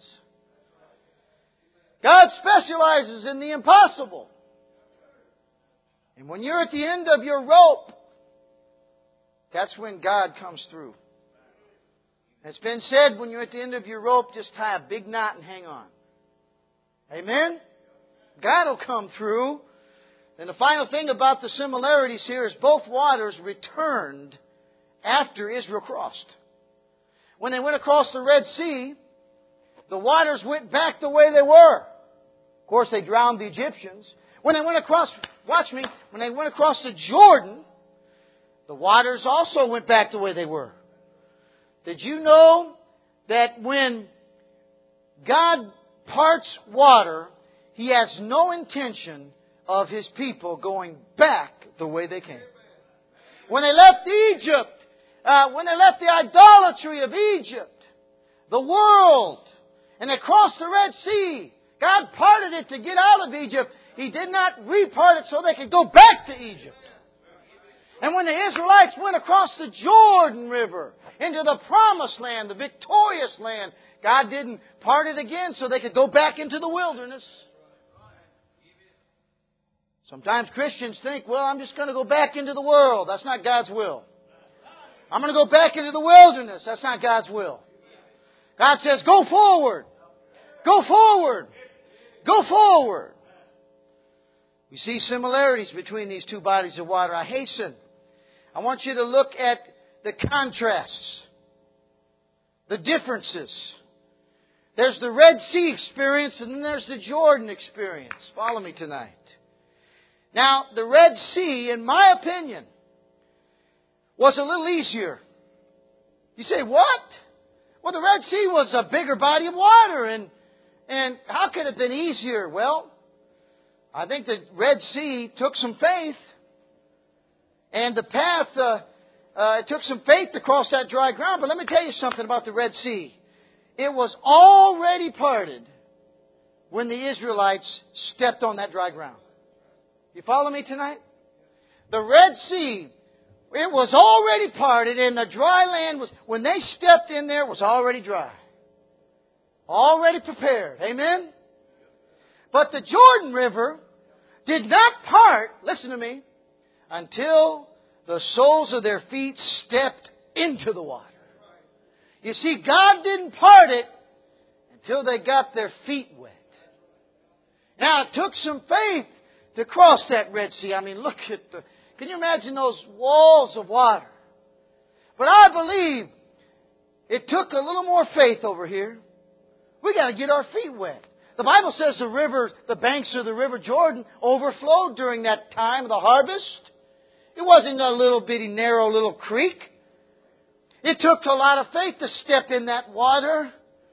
God specializes in the impossible. And when you're at the end of your rope, that's when God comes through. It's been said, when you're at the end of your rope, just tie a big knot and hang on. Amen? God will come through. And the final thing about the similarities here is both waters returned after Israel crossed. When they went across the Red Sea, the waters went back the way they were. Of course, they drowned the Egyptians. When they went across, watch me, when they went across the Jordan, the waters also went back the way they were. Did you know that when God parts water, He has no intention of His people going back the way they came? When they left Egypt, uh, when they left the idolatry of Egypt, the world, and they crossed the Red Sea, God parted it to get out of Egypt. He did not repart it so they could go back to Egypt. And when the Israelites went across the Jordan River into the promised land, the victorious land, God didn't part it again so they could go back into the wilderness. Sometimes Christians think, well, I'm just going to go back into the world. That's not God's will. I'm going to go back into the wilderness. That's not God's will. God says, go forward. Go forward. Go forward. We see similarities between these two bodies of water. I hasten. I want you to look at the contrasts, the differences. There's the Red Sea experience and then there's the Jordan experience. Follow me tonight. Now, the Red Sea, in my opinion, was a little easier. You say, what? Well, the Red Sea was a bigger body of water, and and how could it have been easier? Well, I think the Red Sea took some faith, and the path, uh, uh, it took some faith to cross that dry ground. But let me tell you something about the Red Sea. It was already parted when the Israelites stepped on that dry ground. You follow me tonight? The Red Sea, it was already parted, and the dry land was, when they stepped in there, it was already dry. Already prepared. Amen? But the Jordan River did not part, listen to me, until the soles of their feet stepped into the water. You see, God didn't part it until they got their feet wet. Now, it took some faith to cross that Red Sea. I mean, look at the... Can you imagine those walls of water? But I believe it took a little more faith over here. We got to get our feet wet. The Bible says the river, the banks of the River Jordan overflowed during that time of the harvest. It wasn't a little bitty, narrow little creek. It took a lot of faith to step in that water.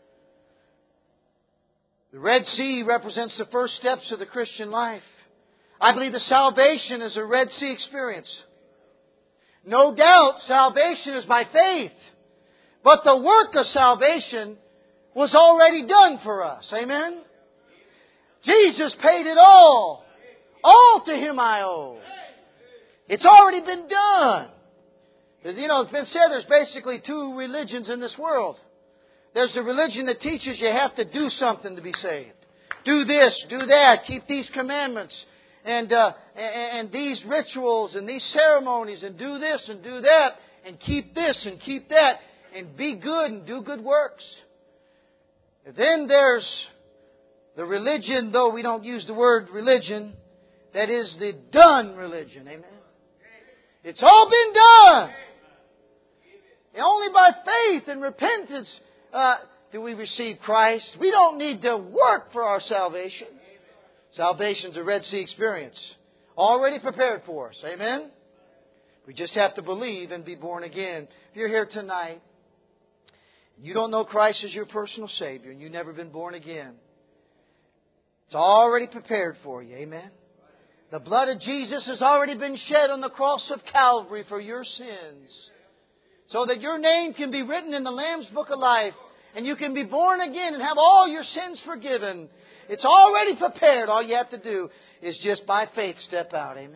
The Red Sea represents the first steps of the Christian life. I believe the salvation is a Red Sea experience. No doubt, salvation is by faith. But the work of salvation was already done for us. Amen? Jesus paid it all. All to Him I owe. It's already been done. Because, you know, it's been said there's basically two religions in this world. There's the religion that teaches you have to do something to be saved. Do this, do that, keep these commandments, and uh, and, and these rituals, and these ceremonies, and do this, and do that, and keep this, and keep that, and be good, and do good works. And then there's the religion, though we don't use the word religion, that is the done religion. Amen? It's all been done. And only by faith and repentance uh, do we receive Christ. We don't need to work for our salvation. Salvation's a Red Sea experience. Already prepared for us. Amen? We just have to believe and be born again. If you're here tonight, you don't know Christ as your personal Savior, and you've never been born again, it's already prepared for you. Amen? The blood of Jesus has already been shed on the cross of Calvary for your sins, so that your name can be written in the Lamb's Book of Life, and you can be born again and have all your sins forgiven. It's already prepared. All you have to do is just by faith step out. Amen?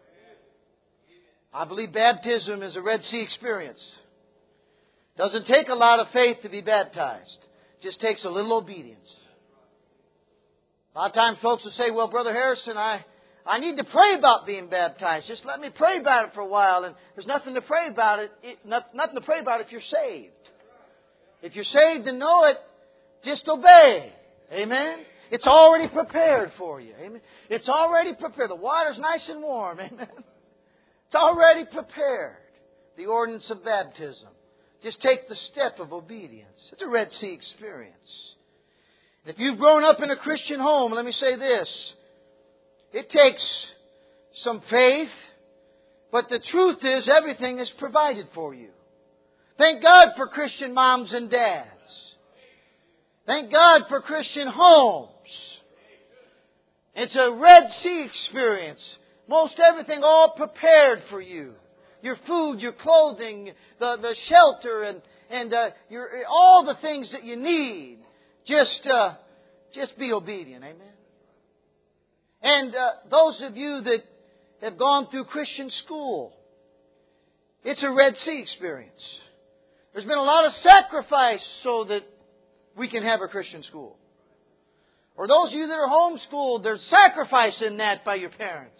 I believe baptism is a Red Sea experience. Doesn't take a lot of faith to be baptized. It just takes a little obedience. A lot of times folks will say, well, Brother Harrison, I... I need to pray about being baptized. Just let me pray about it for a while. And there's nothing to pray about it. it not, nothing to pray about if you're saved. If you're saved and know it, just obey. Amen? It's already prepared for you. Amen? It's already prepared. The water's nice and warm. Amen? It's already prepared. The ordinance of baptism. Just take the step of obedience. It's a Red Sea experience. If you've grown up in a Christian home, let me say this. It takes some faith, but the truth is everything is provided for you. Thank God for Christian moms and dads. Thank God for Christian homes. It's a Red Sea experience. Most everything all prepared for you. Your food, your clothing, the, the shelter, and, and uh, your, all the things that you need. Just, uh, just be obedient. Amen. And uh, those of you that have gone through Christian school, it's a Red Sea experience. There's been a lot of sacrifice so that we can have a Christian school. Or those of you that are homeschooled, there's sacrifice in that by your parents.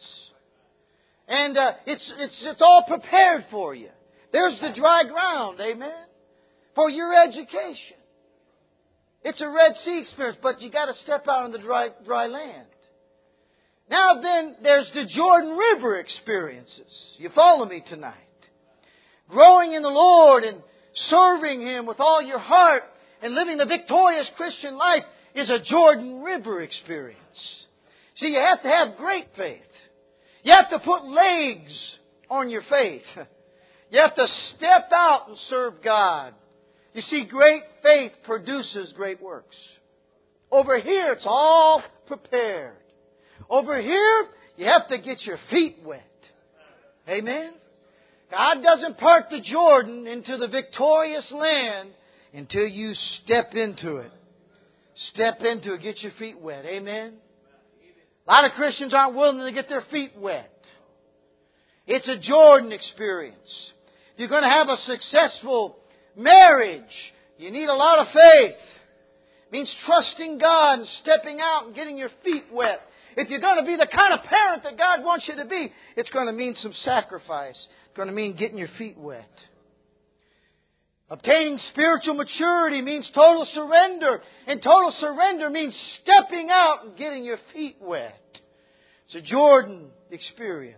And uh, it's, it's, it's all prepared for you. There's the dry ground, amen, for your education. It's a Red Sea experience, but you got to step out on the dry, dry land. Now then, there's the Jordan River experiences. You follow me tonight. Growing in the Lord and serving Him with all your heart and living the victorious Christian life is a Jordan River experience. See, you have to have great faith. You have to put legs on your faith. You have to step out and serve God. You see, great faith produces great works. Over here, it's all prepared. Over here, you have to get your feet wet. Amen? God doesn't part the Jordan into the victorious land until you step into it. Step into it. Get your feet wet. Amen? A lot of Christians aren't willing to get their feet wet. It's a Jordan experience. If you're going to have a successful marriage, you need a lot of faith. It means trusting God and stepping out and getting your feet wet. If you're going to be the kind of parent that God wants you to be, it's going to mean some sacrifice. It's going to mean getting your feet wet. Obtaining spiritual maturity means total surrender. And total surrender means stepping out and getting your feet wet. It's a Jordan experience.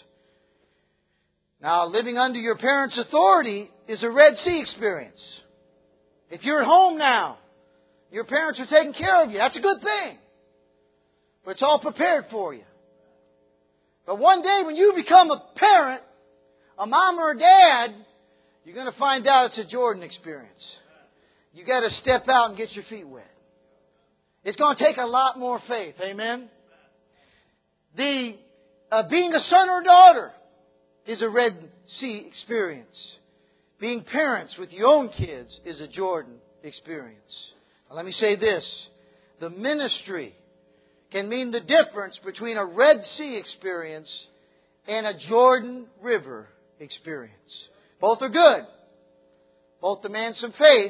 Now, living under your parents' authority is a Red Sea experience. If you're at home now, your parents are taking care of you. That's a good thing. But it's all prepared for you. But one day when you become a parent, a mom or a dad, you're going to find out it's a Jordan experience. You got to step out and get your feet wet. It's going to take a lot more faith. Amen? The uh, being a son or daughter is a Red Sea experience. Being parents with your own kids is a Jordan experience. Now, let me say this. The ministry can mean the difference between a Red Sea experience and a Jordan River experience. Both are good. Both demand some faith.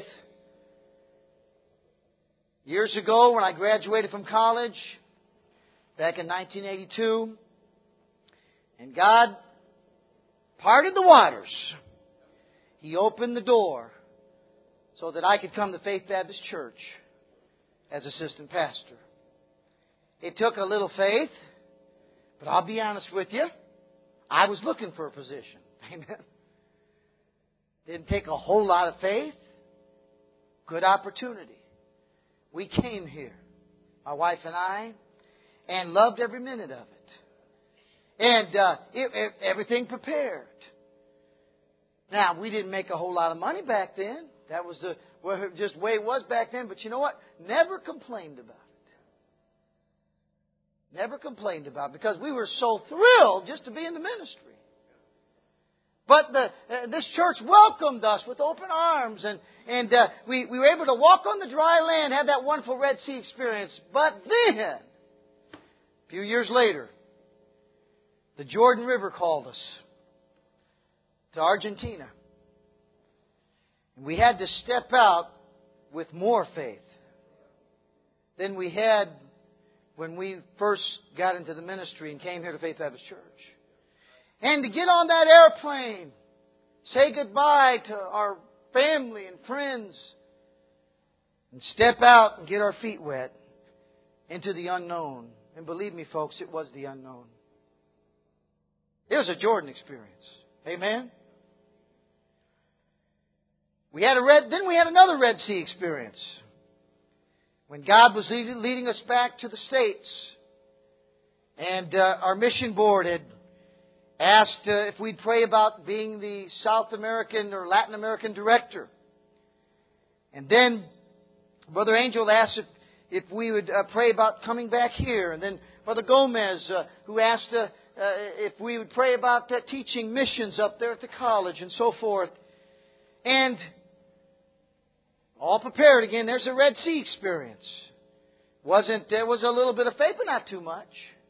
Years ago, when I graduated from college, back in nineteen eighty-two, and God parted the waters. He opened the door so that I could come to Faith Baptist Church as assistant pastor. It took a little faith, but I'll be honest with you, I was looking for a position. Amen. Didn't take a whole lot of faith. Good opportunity. We came here, my wife and I, and loved every minute of it. And uh, it, it, everything prepared. Now, we didn't make a whole lot of money back then. That was the well, just the way it was back then. But you know what? Never complained about it. Never complained about it because we were so thrilled just to be in the ministry. But the, uh, this church welcomed us with open arms, and and uh, we we were able to walk on the dry land, have that wonderful Red Sea experience. But then, a few years later, the Jordan River called us to Argentina. And we had to step out with more faith than we had when we first got into the ministry and came here to Faith Baptist Church. And to get on that airplane, say goodbye to our family and friends, and step out and get our feet wet into the unknown. And believe me, folks, it was the unknown. It was a Jordan experience. Amen? We had a red, then we had another Red Sea experience. When God was leading, leading us back to the States. And uh, our mission board had asked uh, if we'd pray about being the South American or Latin American director. And then Brother Angel asked if, if we would uh, pray about coming back here. And then Brother Gomez, uh, who asked uh, uh, if we would pray about uh, teaching missions up there at the college and so forth. And all prepared again. There's a Red Sea experience. Wasn't there was a little bit of faith, but not too much.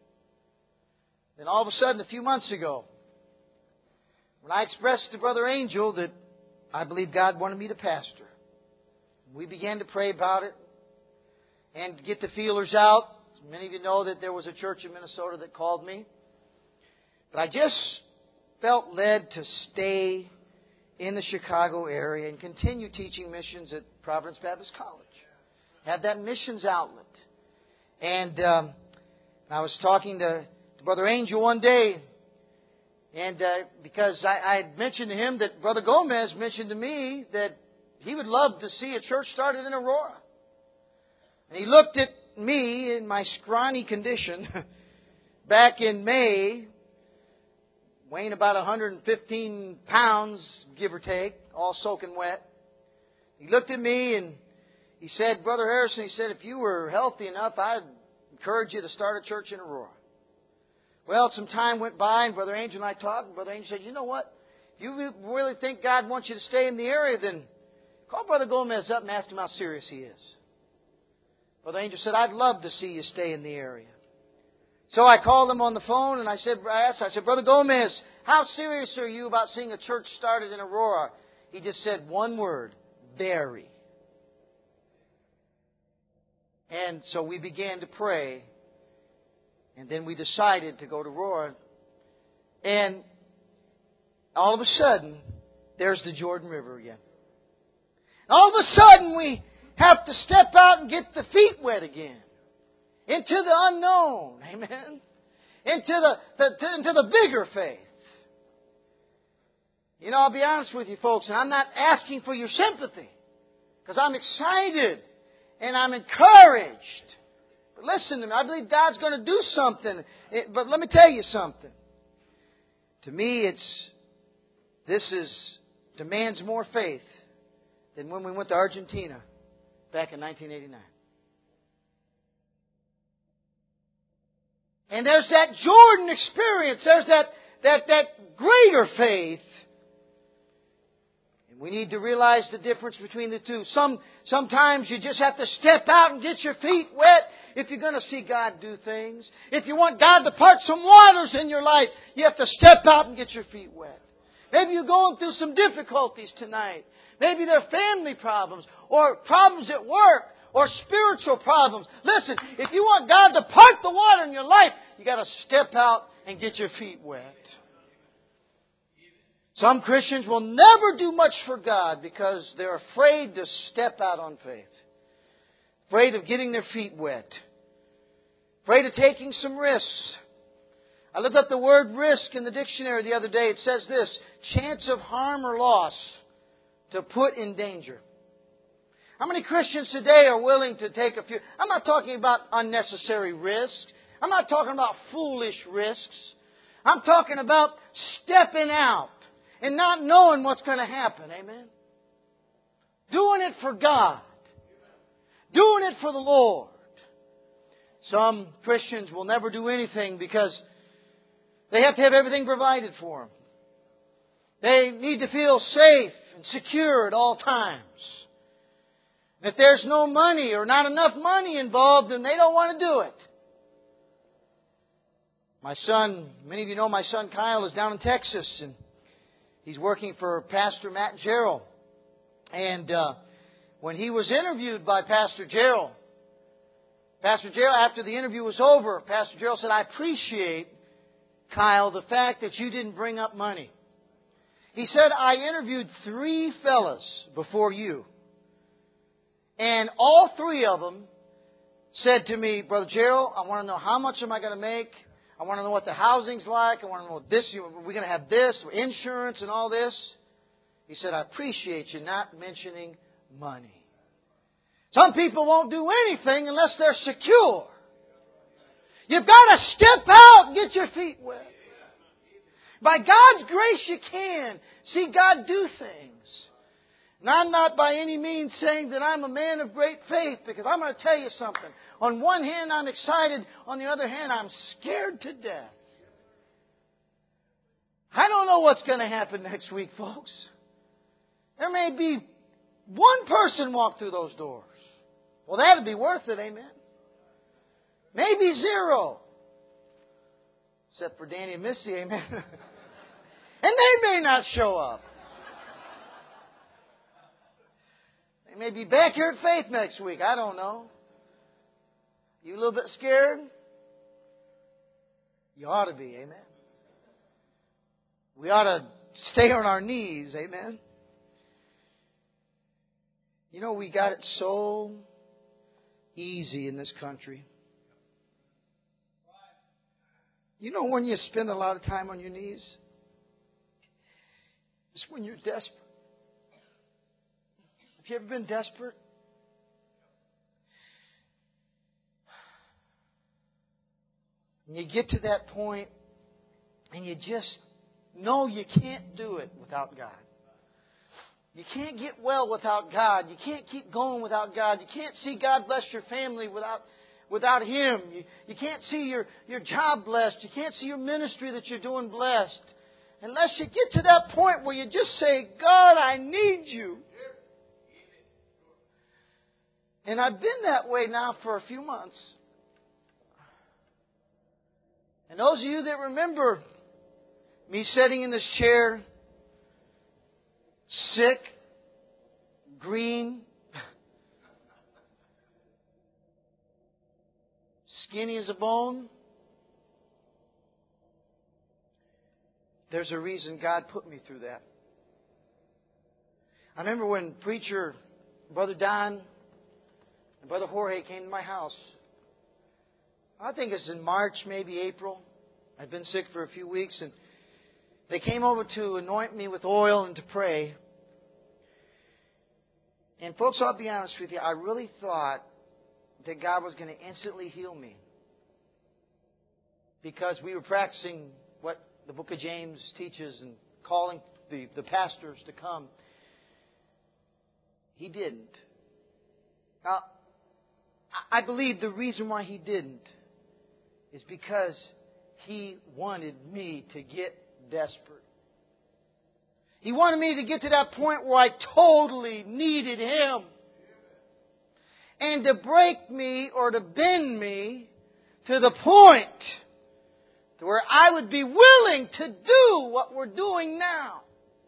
Then all of a sudden, a few months ago, when I expressed to Brother Angel that I believe God wanted me to pastor, we began to pray about it and get the feelers out. Many of you know that there was a church in Minnesota that called me. But I just felt led to stay in the Chicago area and continue teaching missions at Providence Baptist College. Have that missions outlet. And um, I was talking to, to Brother Angel one day, and uh, because I, I had mentioned to him that Brother Gomez mentioned to me that he would love to see a church started in Aurora. And he looked at me in my scrawny condition back in May, weighing about one hundred fifteen pounds, give or take, all soaking wet. He looked at me and he said, Brother Harrison, he said, if you were healthy enough, I'd encourage you to start a church in Aurora. Well, some time went by and Brother Angel and I talked, and Brother Angel said, you know what? If you really think God wants you to stay in the area, then call Brother Gomez up and ask him how serious he is. Brother Angel said, I'd love to see you stay in the area. So I called him on the phone and I said, I asked, I said, Brother Gomez, how serious are you about seeing a church started in Aurora? He just said one word, very. And so we began to pray. And then we decided to go to Aurora. And all of a sudden, there's the Jordan River again. And all of a sudden, we have to step out and get the feet wet again. Into the unknown. Amen. Into the, the into the bigger faith. You know, I'll be honest with you folks, and I'm not asking for your sympathy. Because I'm excited and I'm encouraged. But listen to me, I believe God's going to do something. It, but let me tell you something. To me, it's this is demands more faith than when we went to Argentina back in nineteen eighty-nine. And there's that Jordan experience. There's that that that greater faith. And we need to realize the difference between the two. Some sometimes you just have to step out and get your feet wet. if you're going to see God do things, if you want God to part some waters in your life, you have to step out and get your feet wet. Maybe you're going through some difficulties tonight. Maybe they're family problems or problems at work or spiritual problems. Listen, if you want God to part the water in your life, you got to step out and get your feet wet. Some Christians will never do much for God because they're afraid to step out on faith. Afraid of getting their feet wet. Afraid of taking some risks. I looked up the word risk in the dictionary the other day. It says this: chance of harm or loss, to put in danger. How many Christians today are willing to take a few... I'm not talking about unnecessary risks. I'm not talking about foolish risks. I'm talking about stepping out and not knowing what's going to happen. Amen? Doing it for God. Doing it for the Lord. Some Christians will never do anything because they have to have everything provided for them. They need to feel safe and secure at all times. If there's no money or not enough money involved, then they don't want to do it. My son, many of you know my son Kyle is down in Texas, and he's working for Pastor Matt Gerald. And uh, when he was interviewed by Pastor Gerald, Pastor Gerald, after the interview was over, Pastor Gerald said, "I appreciate, Kyle, the fact that you didn't bring up money." He said, "I interviewed three fellas before you. And all three of them said to me, Brother Gerald, I want to know how much am I going to make? I want to know what the housing's like. I want to know what this, we're going to have this, insurance and all this." He said, "I appreciate you not mentioning money." Some people won't do anything unless they're secure. You've got to step out and get your feet wet. By God's grace you can see God do things. And I'm not by any means saying that I'm a man of great faith, because I'm going to tell you something. On one hand, I'm excited. On the other hand, I'm scared to death. I don't know what's going to happen next week, folks. There may be one person walk through those doors. Well, that would be worth it, amen? Maybe zero. Except for Danny and Missy, amen? And they may not show up. They may be back here at Faith next week. I don't know. You a little bit scared? You ought to be, amen? We ought to stay on our knees, amen? You know, we got it so easy in this country. You know when you spend a lot of time on your knees? It's when you're desperate. Have you ever been desperate? And you get to that point and you just know you can't do it without God. You can't get well without God. You can't keep going without God. You can't see God bless your family without without Him. You, you can't see your, your job blessed. You can't see your ministry that you're doing blessed. Unless you get to that point where you just say, God, I need you. And I've been that way now for a few months. And those of you that remember me sitting in this chair, sick, green, skinny as a bone, there's a reason God put me through that. I remember when preacher Brother Don and Brother Jorge came to my house. I think it's in March, maybe April. I'd been sick for a few weeks, and they came over to anoint me with oil and to pray. And folks, I'll be honest with you, I really thought that God was going to instantly heal me. Because we were practicing what the book of James teaches and calling the, the pastors to come. He didn't. Now, I believe the reason why He didn't is because He wanted me to get desperate. He wanted me to get to that point where I totally needed Him. and to break me or to bend me to the point to where I would be willing to do what we're doing now.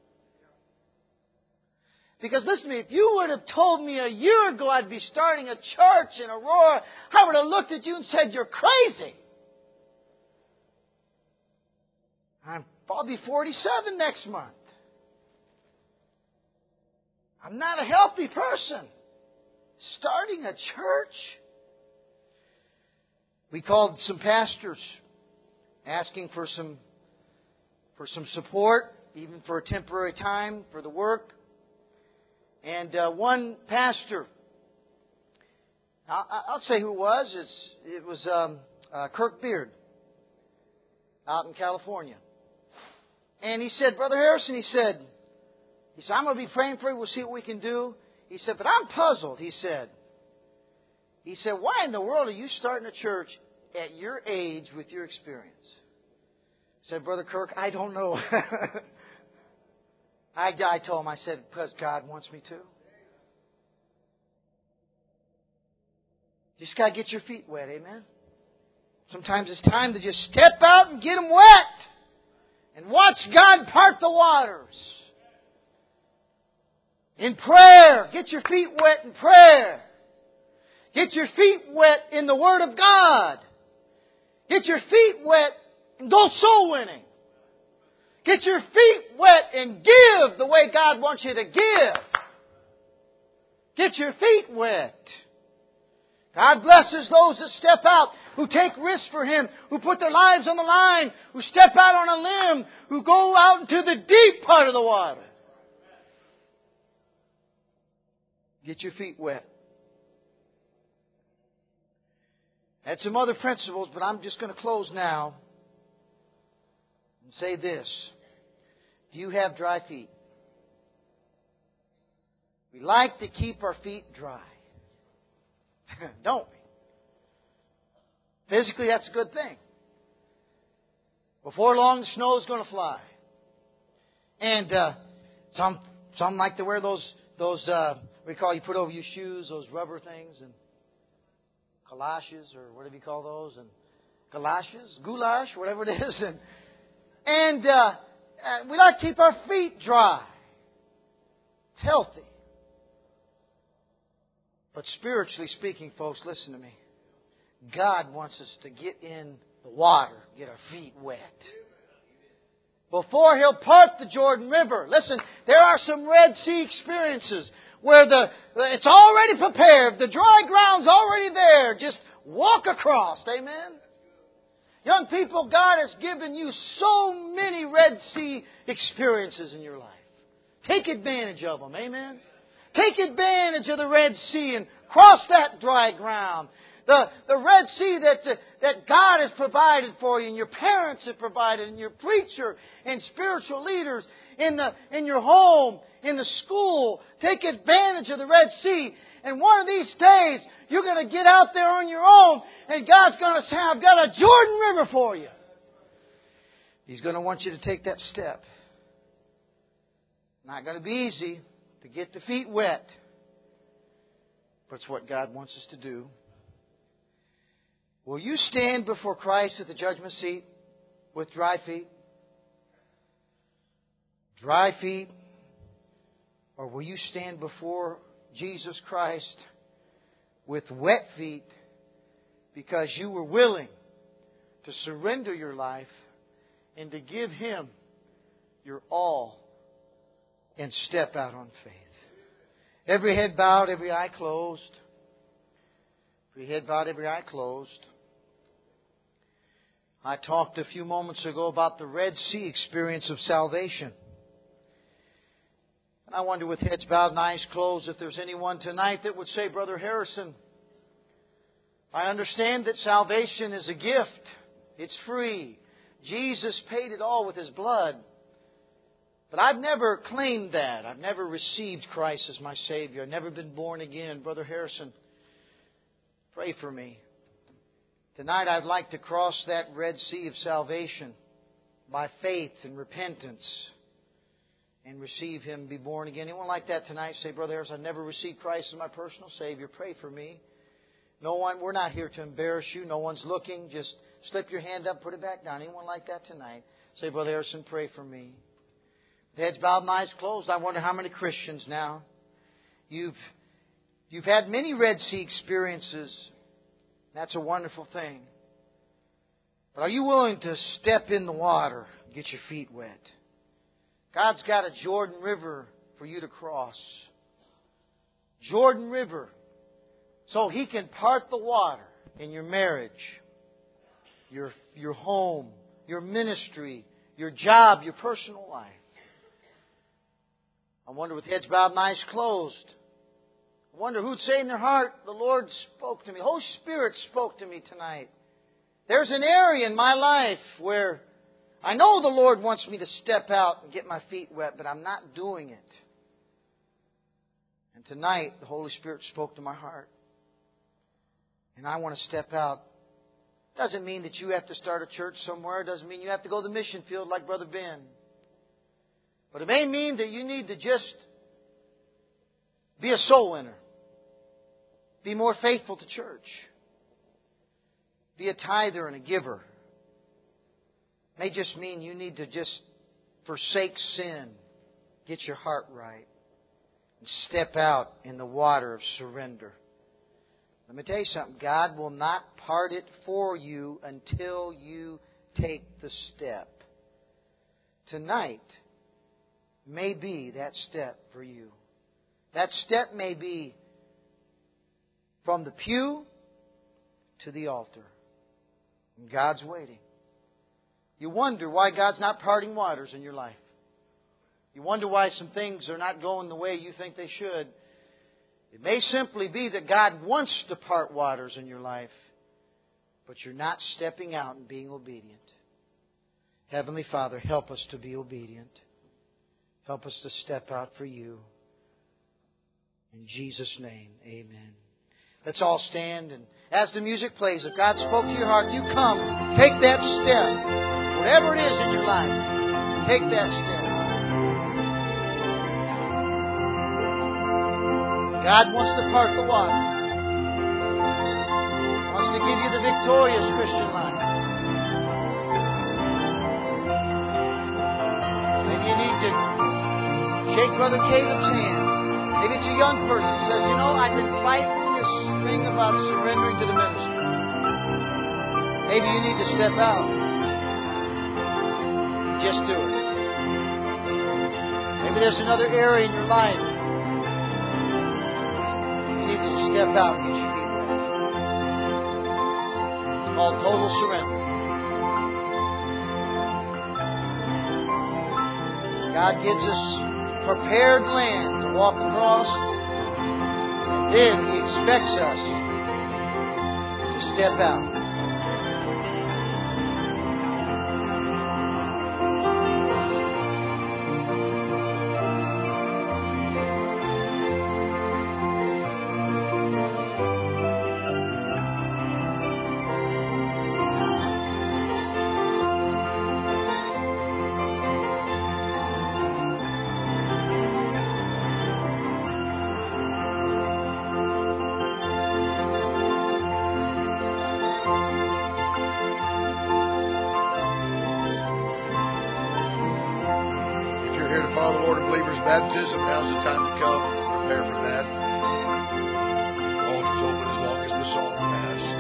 Because listen to me, if you would have told me a year ago I'd be starting a church in Aurora, I would have looked at you and said, you're crazy. I'm, I'll be forty-seven next month. I'm not a healthy person. Starting a church? We called some pastors asking for some, for some support, even for a temporary time for the work. And uh, one pastor, I'll, I'll say who it was. It's, it was um, uh, Kirk Beard out in California. And he said, Brother Harrison, he said, he said, I'm going to be praying for you. We'll see what we can do. He said, but I'm puzzled, he said. He said, why in the world are you starting a church at your age with your experience? I said, Brother Kirk, I don't know. I, I told him, I said, because God wants me to. You just got to get your feet wet, amen? Sometimes it's time to just step out and get them wet. And watch God part the waters. In prayer. Get your feet wet in prayer. Get your feet wet in the Word of God. Get your feet wet and go soul winning. Get your feet wet and give the way God wants you to give. Get your feet wet. God blesses those that step out, who take risks for Him, who put their lives on the line, who step out on a limb, who go out into the deep part of the water. Get your feet wet. I had some other principles, but I'm just going to close now and say this. Do you have dry feet? We like to keep our feet dry. Don't we? Physically, that's a good thing. Before long, the snow is going to fly. And uh, some some like to wear those, those uh, what do you call, you put over your shoes, those rubber things, and galoshes, or whatever you call those, and galoshes, goulash, whatever it is. And, and uh, uh, we like to keep our feet dry. It's healthy. But spiritually speaking, folks, listen to me. God wants us to get in the water, get our feet wet. Before He'll part the Jordan River. Listen, there are some Red Sea experiences where the it's already prepared. The dry ground's already there. Just walk across. Amen? Young people, God has given you so many Red Sea experiences in your life. Take advantage of them. Amen? Take advantage of the Red Sea and cross that dry ground. The, the Red Sea that, that God has provided for you, and your parents have provided, and your preacher and spiritual leaders in the in your home, in the school. Take advantage of the Red Sea. And one of these days, you're going to get out there on your own, and God's going to say, I've got a Jordan River for you. He's going to want you to take that step. Not going to be easy to get the feet wet, but it's what God wants us to do. Will you stand before Christ at the judgment seat with dry feet? Dry feet? Or will you stand before Jesus Christ with wet feet because you were willing to surrender your life and to give Him your all and step out on faith? Every head bowed, every eye closed. Every head bowed, every eye closed. I talked a few moments ago about the Red Sea experience of salvation. And I wonder, with heads bowed and eyes closed, if there's anyone tonight that would say, Brother Harrison, I understand that salvation is a gift. It's free. Jesus paid it all with His blood. But I've never claimed that. I've never received Christ as my Savior. I've never been born again. Brother Harrison, pray for me. Tonight I'd like to cross that Red Sea of salvation by faith and repentance and receive Him, be born again. Anyone like that tonight? Say, Brother Harris, I've never received Christ as my personal Savior. Pray for me. No one, we're not here to embarrass you. No one's looking. Just slip your hand up, put it back down. Anyone like that tonight? Say, Brother Harrison, pray for me. Heads bowed, my eyes closed. I wonder how many Christians now. You've, you've had many Red Sea experiences. That's a wonderful thing. But are you willing to step in the water and get your feet wet? God's got a Jordan River for you to cross. Jordan River. So He can part the water in your marriage, your, your home, your ministry, your job, your personal life. I wonder, with heads bowed and eyes closed, I wonder who'd say in their heart, the Lord spoke to me. Holy Spirit spoke to me tonight. There's an area in my life where I know the Lord wants me to step out and get my feet wet, but I'm not doing it. And tonight, the Holy Spirit spoke to my heart. And I want to step out. Doesn't mean that you have to start a church somewhere. Doesn't mean you have to go to the mission field like Brother Ben. But it may mean that you need to just be a soul winner. Be more faithful to church. Be a tither and a giver. It may just mean you need to just forsake sin. Get your heart right. And step out in the water of surrender. Let me tell you something. God will not part it for you until you take the step. Tonight may be that step for you. That step may be from the pew to the altar. And God's waiting. You wonder why God's not parting waters in your life. You wonder why some things are not going the way you think they should. It may simply be that God wants to part waters in your life, but you're not stepping out and being obedient. Heavenly Father, help us to be obedient. Help us to step out for You. In Jesus' name, amen. Let's all stand, and as the music plays, if God spoke to your heart, you come, take that step. Whatever it is in your life, take that step. God wants to part the water. He wants to give you the victorious Christian life. Maybe you need to shake Brother Caleb's hand. Maybe it's a young person who says, you know, I've been fighting this thing about surrendering to the ministry. Maybe you need to step out. Just do it. Maybe there's another area in your life. You need to step out and get your feet wet. It's called total surrender. God gives us prepared land to walk across, and then He expects us to step out. Baptism, now's the time to come. Prepare for that. Altar's open as long as the song lasts.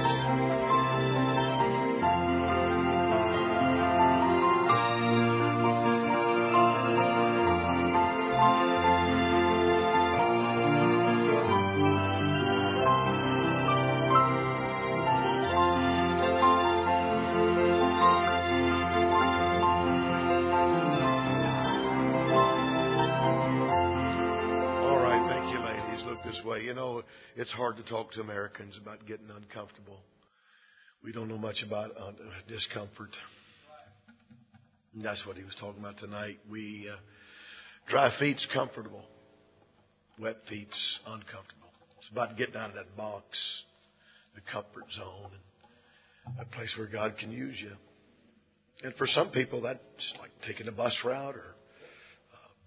You know, it's hard to talk to Americans about getting uncomfortable. We don't know much about uh, discomfort. And that's what he was talking about tonight. We uh, dry feet's comfortable, wet feet's uncomfortable. It's about getting out of that box, the comfort zone, and a place where God can use you. And for some people, that's like taking a bus route or uh,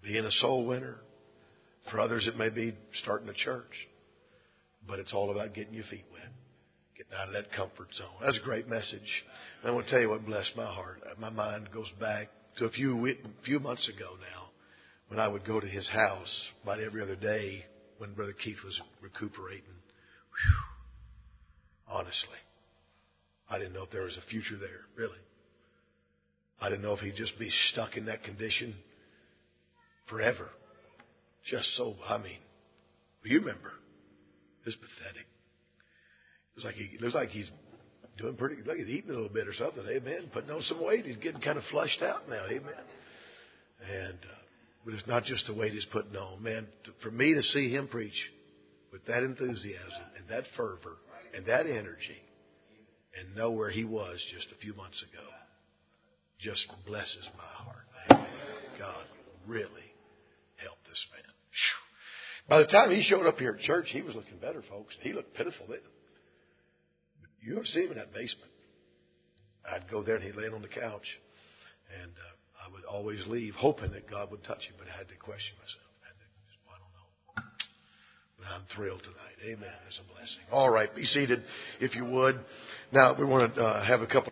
being a soul winner. For others, it may be starting a church. But it's all about getting your feet wet, getting out of that comfort zone. That's a great message. And I want to tell you what blessed my heart. My mind goes back to a few few months ago now, when I would go to his house about every other day when Brother Keith was recuperating. Whew. Honestly, I didn't know if there was a future there, really. I didn't know if he'd just be stuck in that condition forever. Just so, I mean, you remember, it's pathetic. It looks like he it looks like he's doing pretty good. Like he's eating a little bit or something. Amen. Putting on some weight. He's getting kind of flushed out now. Amen. And uh, but it's not just the weight he's putting on, man. To, for me to see him preach with that enthusiasm and that fervor and that energy, and know where he was just a few months ago, just blesses my heart. Amen. God really helped this man. Whew. By the time he showed up here at church, he was looking better, folks. He looked pitiful then. But you don't see him in that basement. I'd go there and he'd lay on the couch, and uh, I would always leave hoping that God would touch him, but I had to question myself. I, had to, I don't know. But I'm thrilled tonight. Amen. It's a blessing. All right, be seated if you would. Now we want to uh, have a couple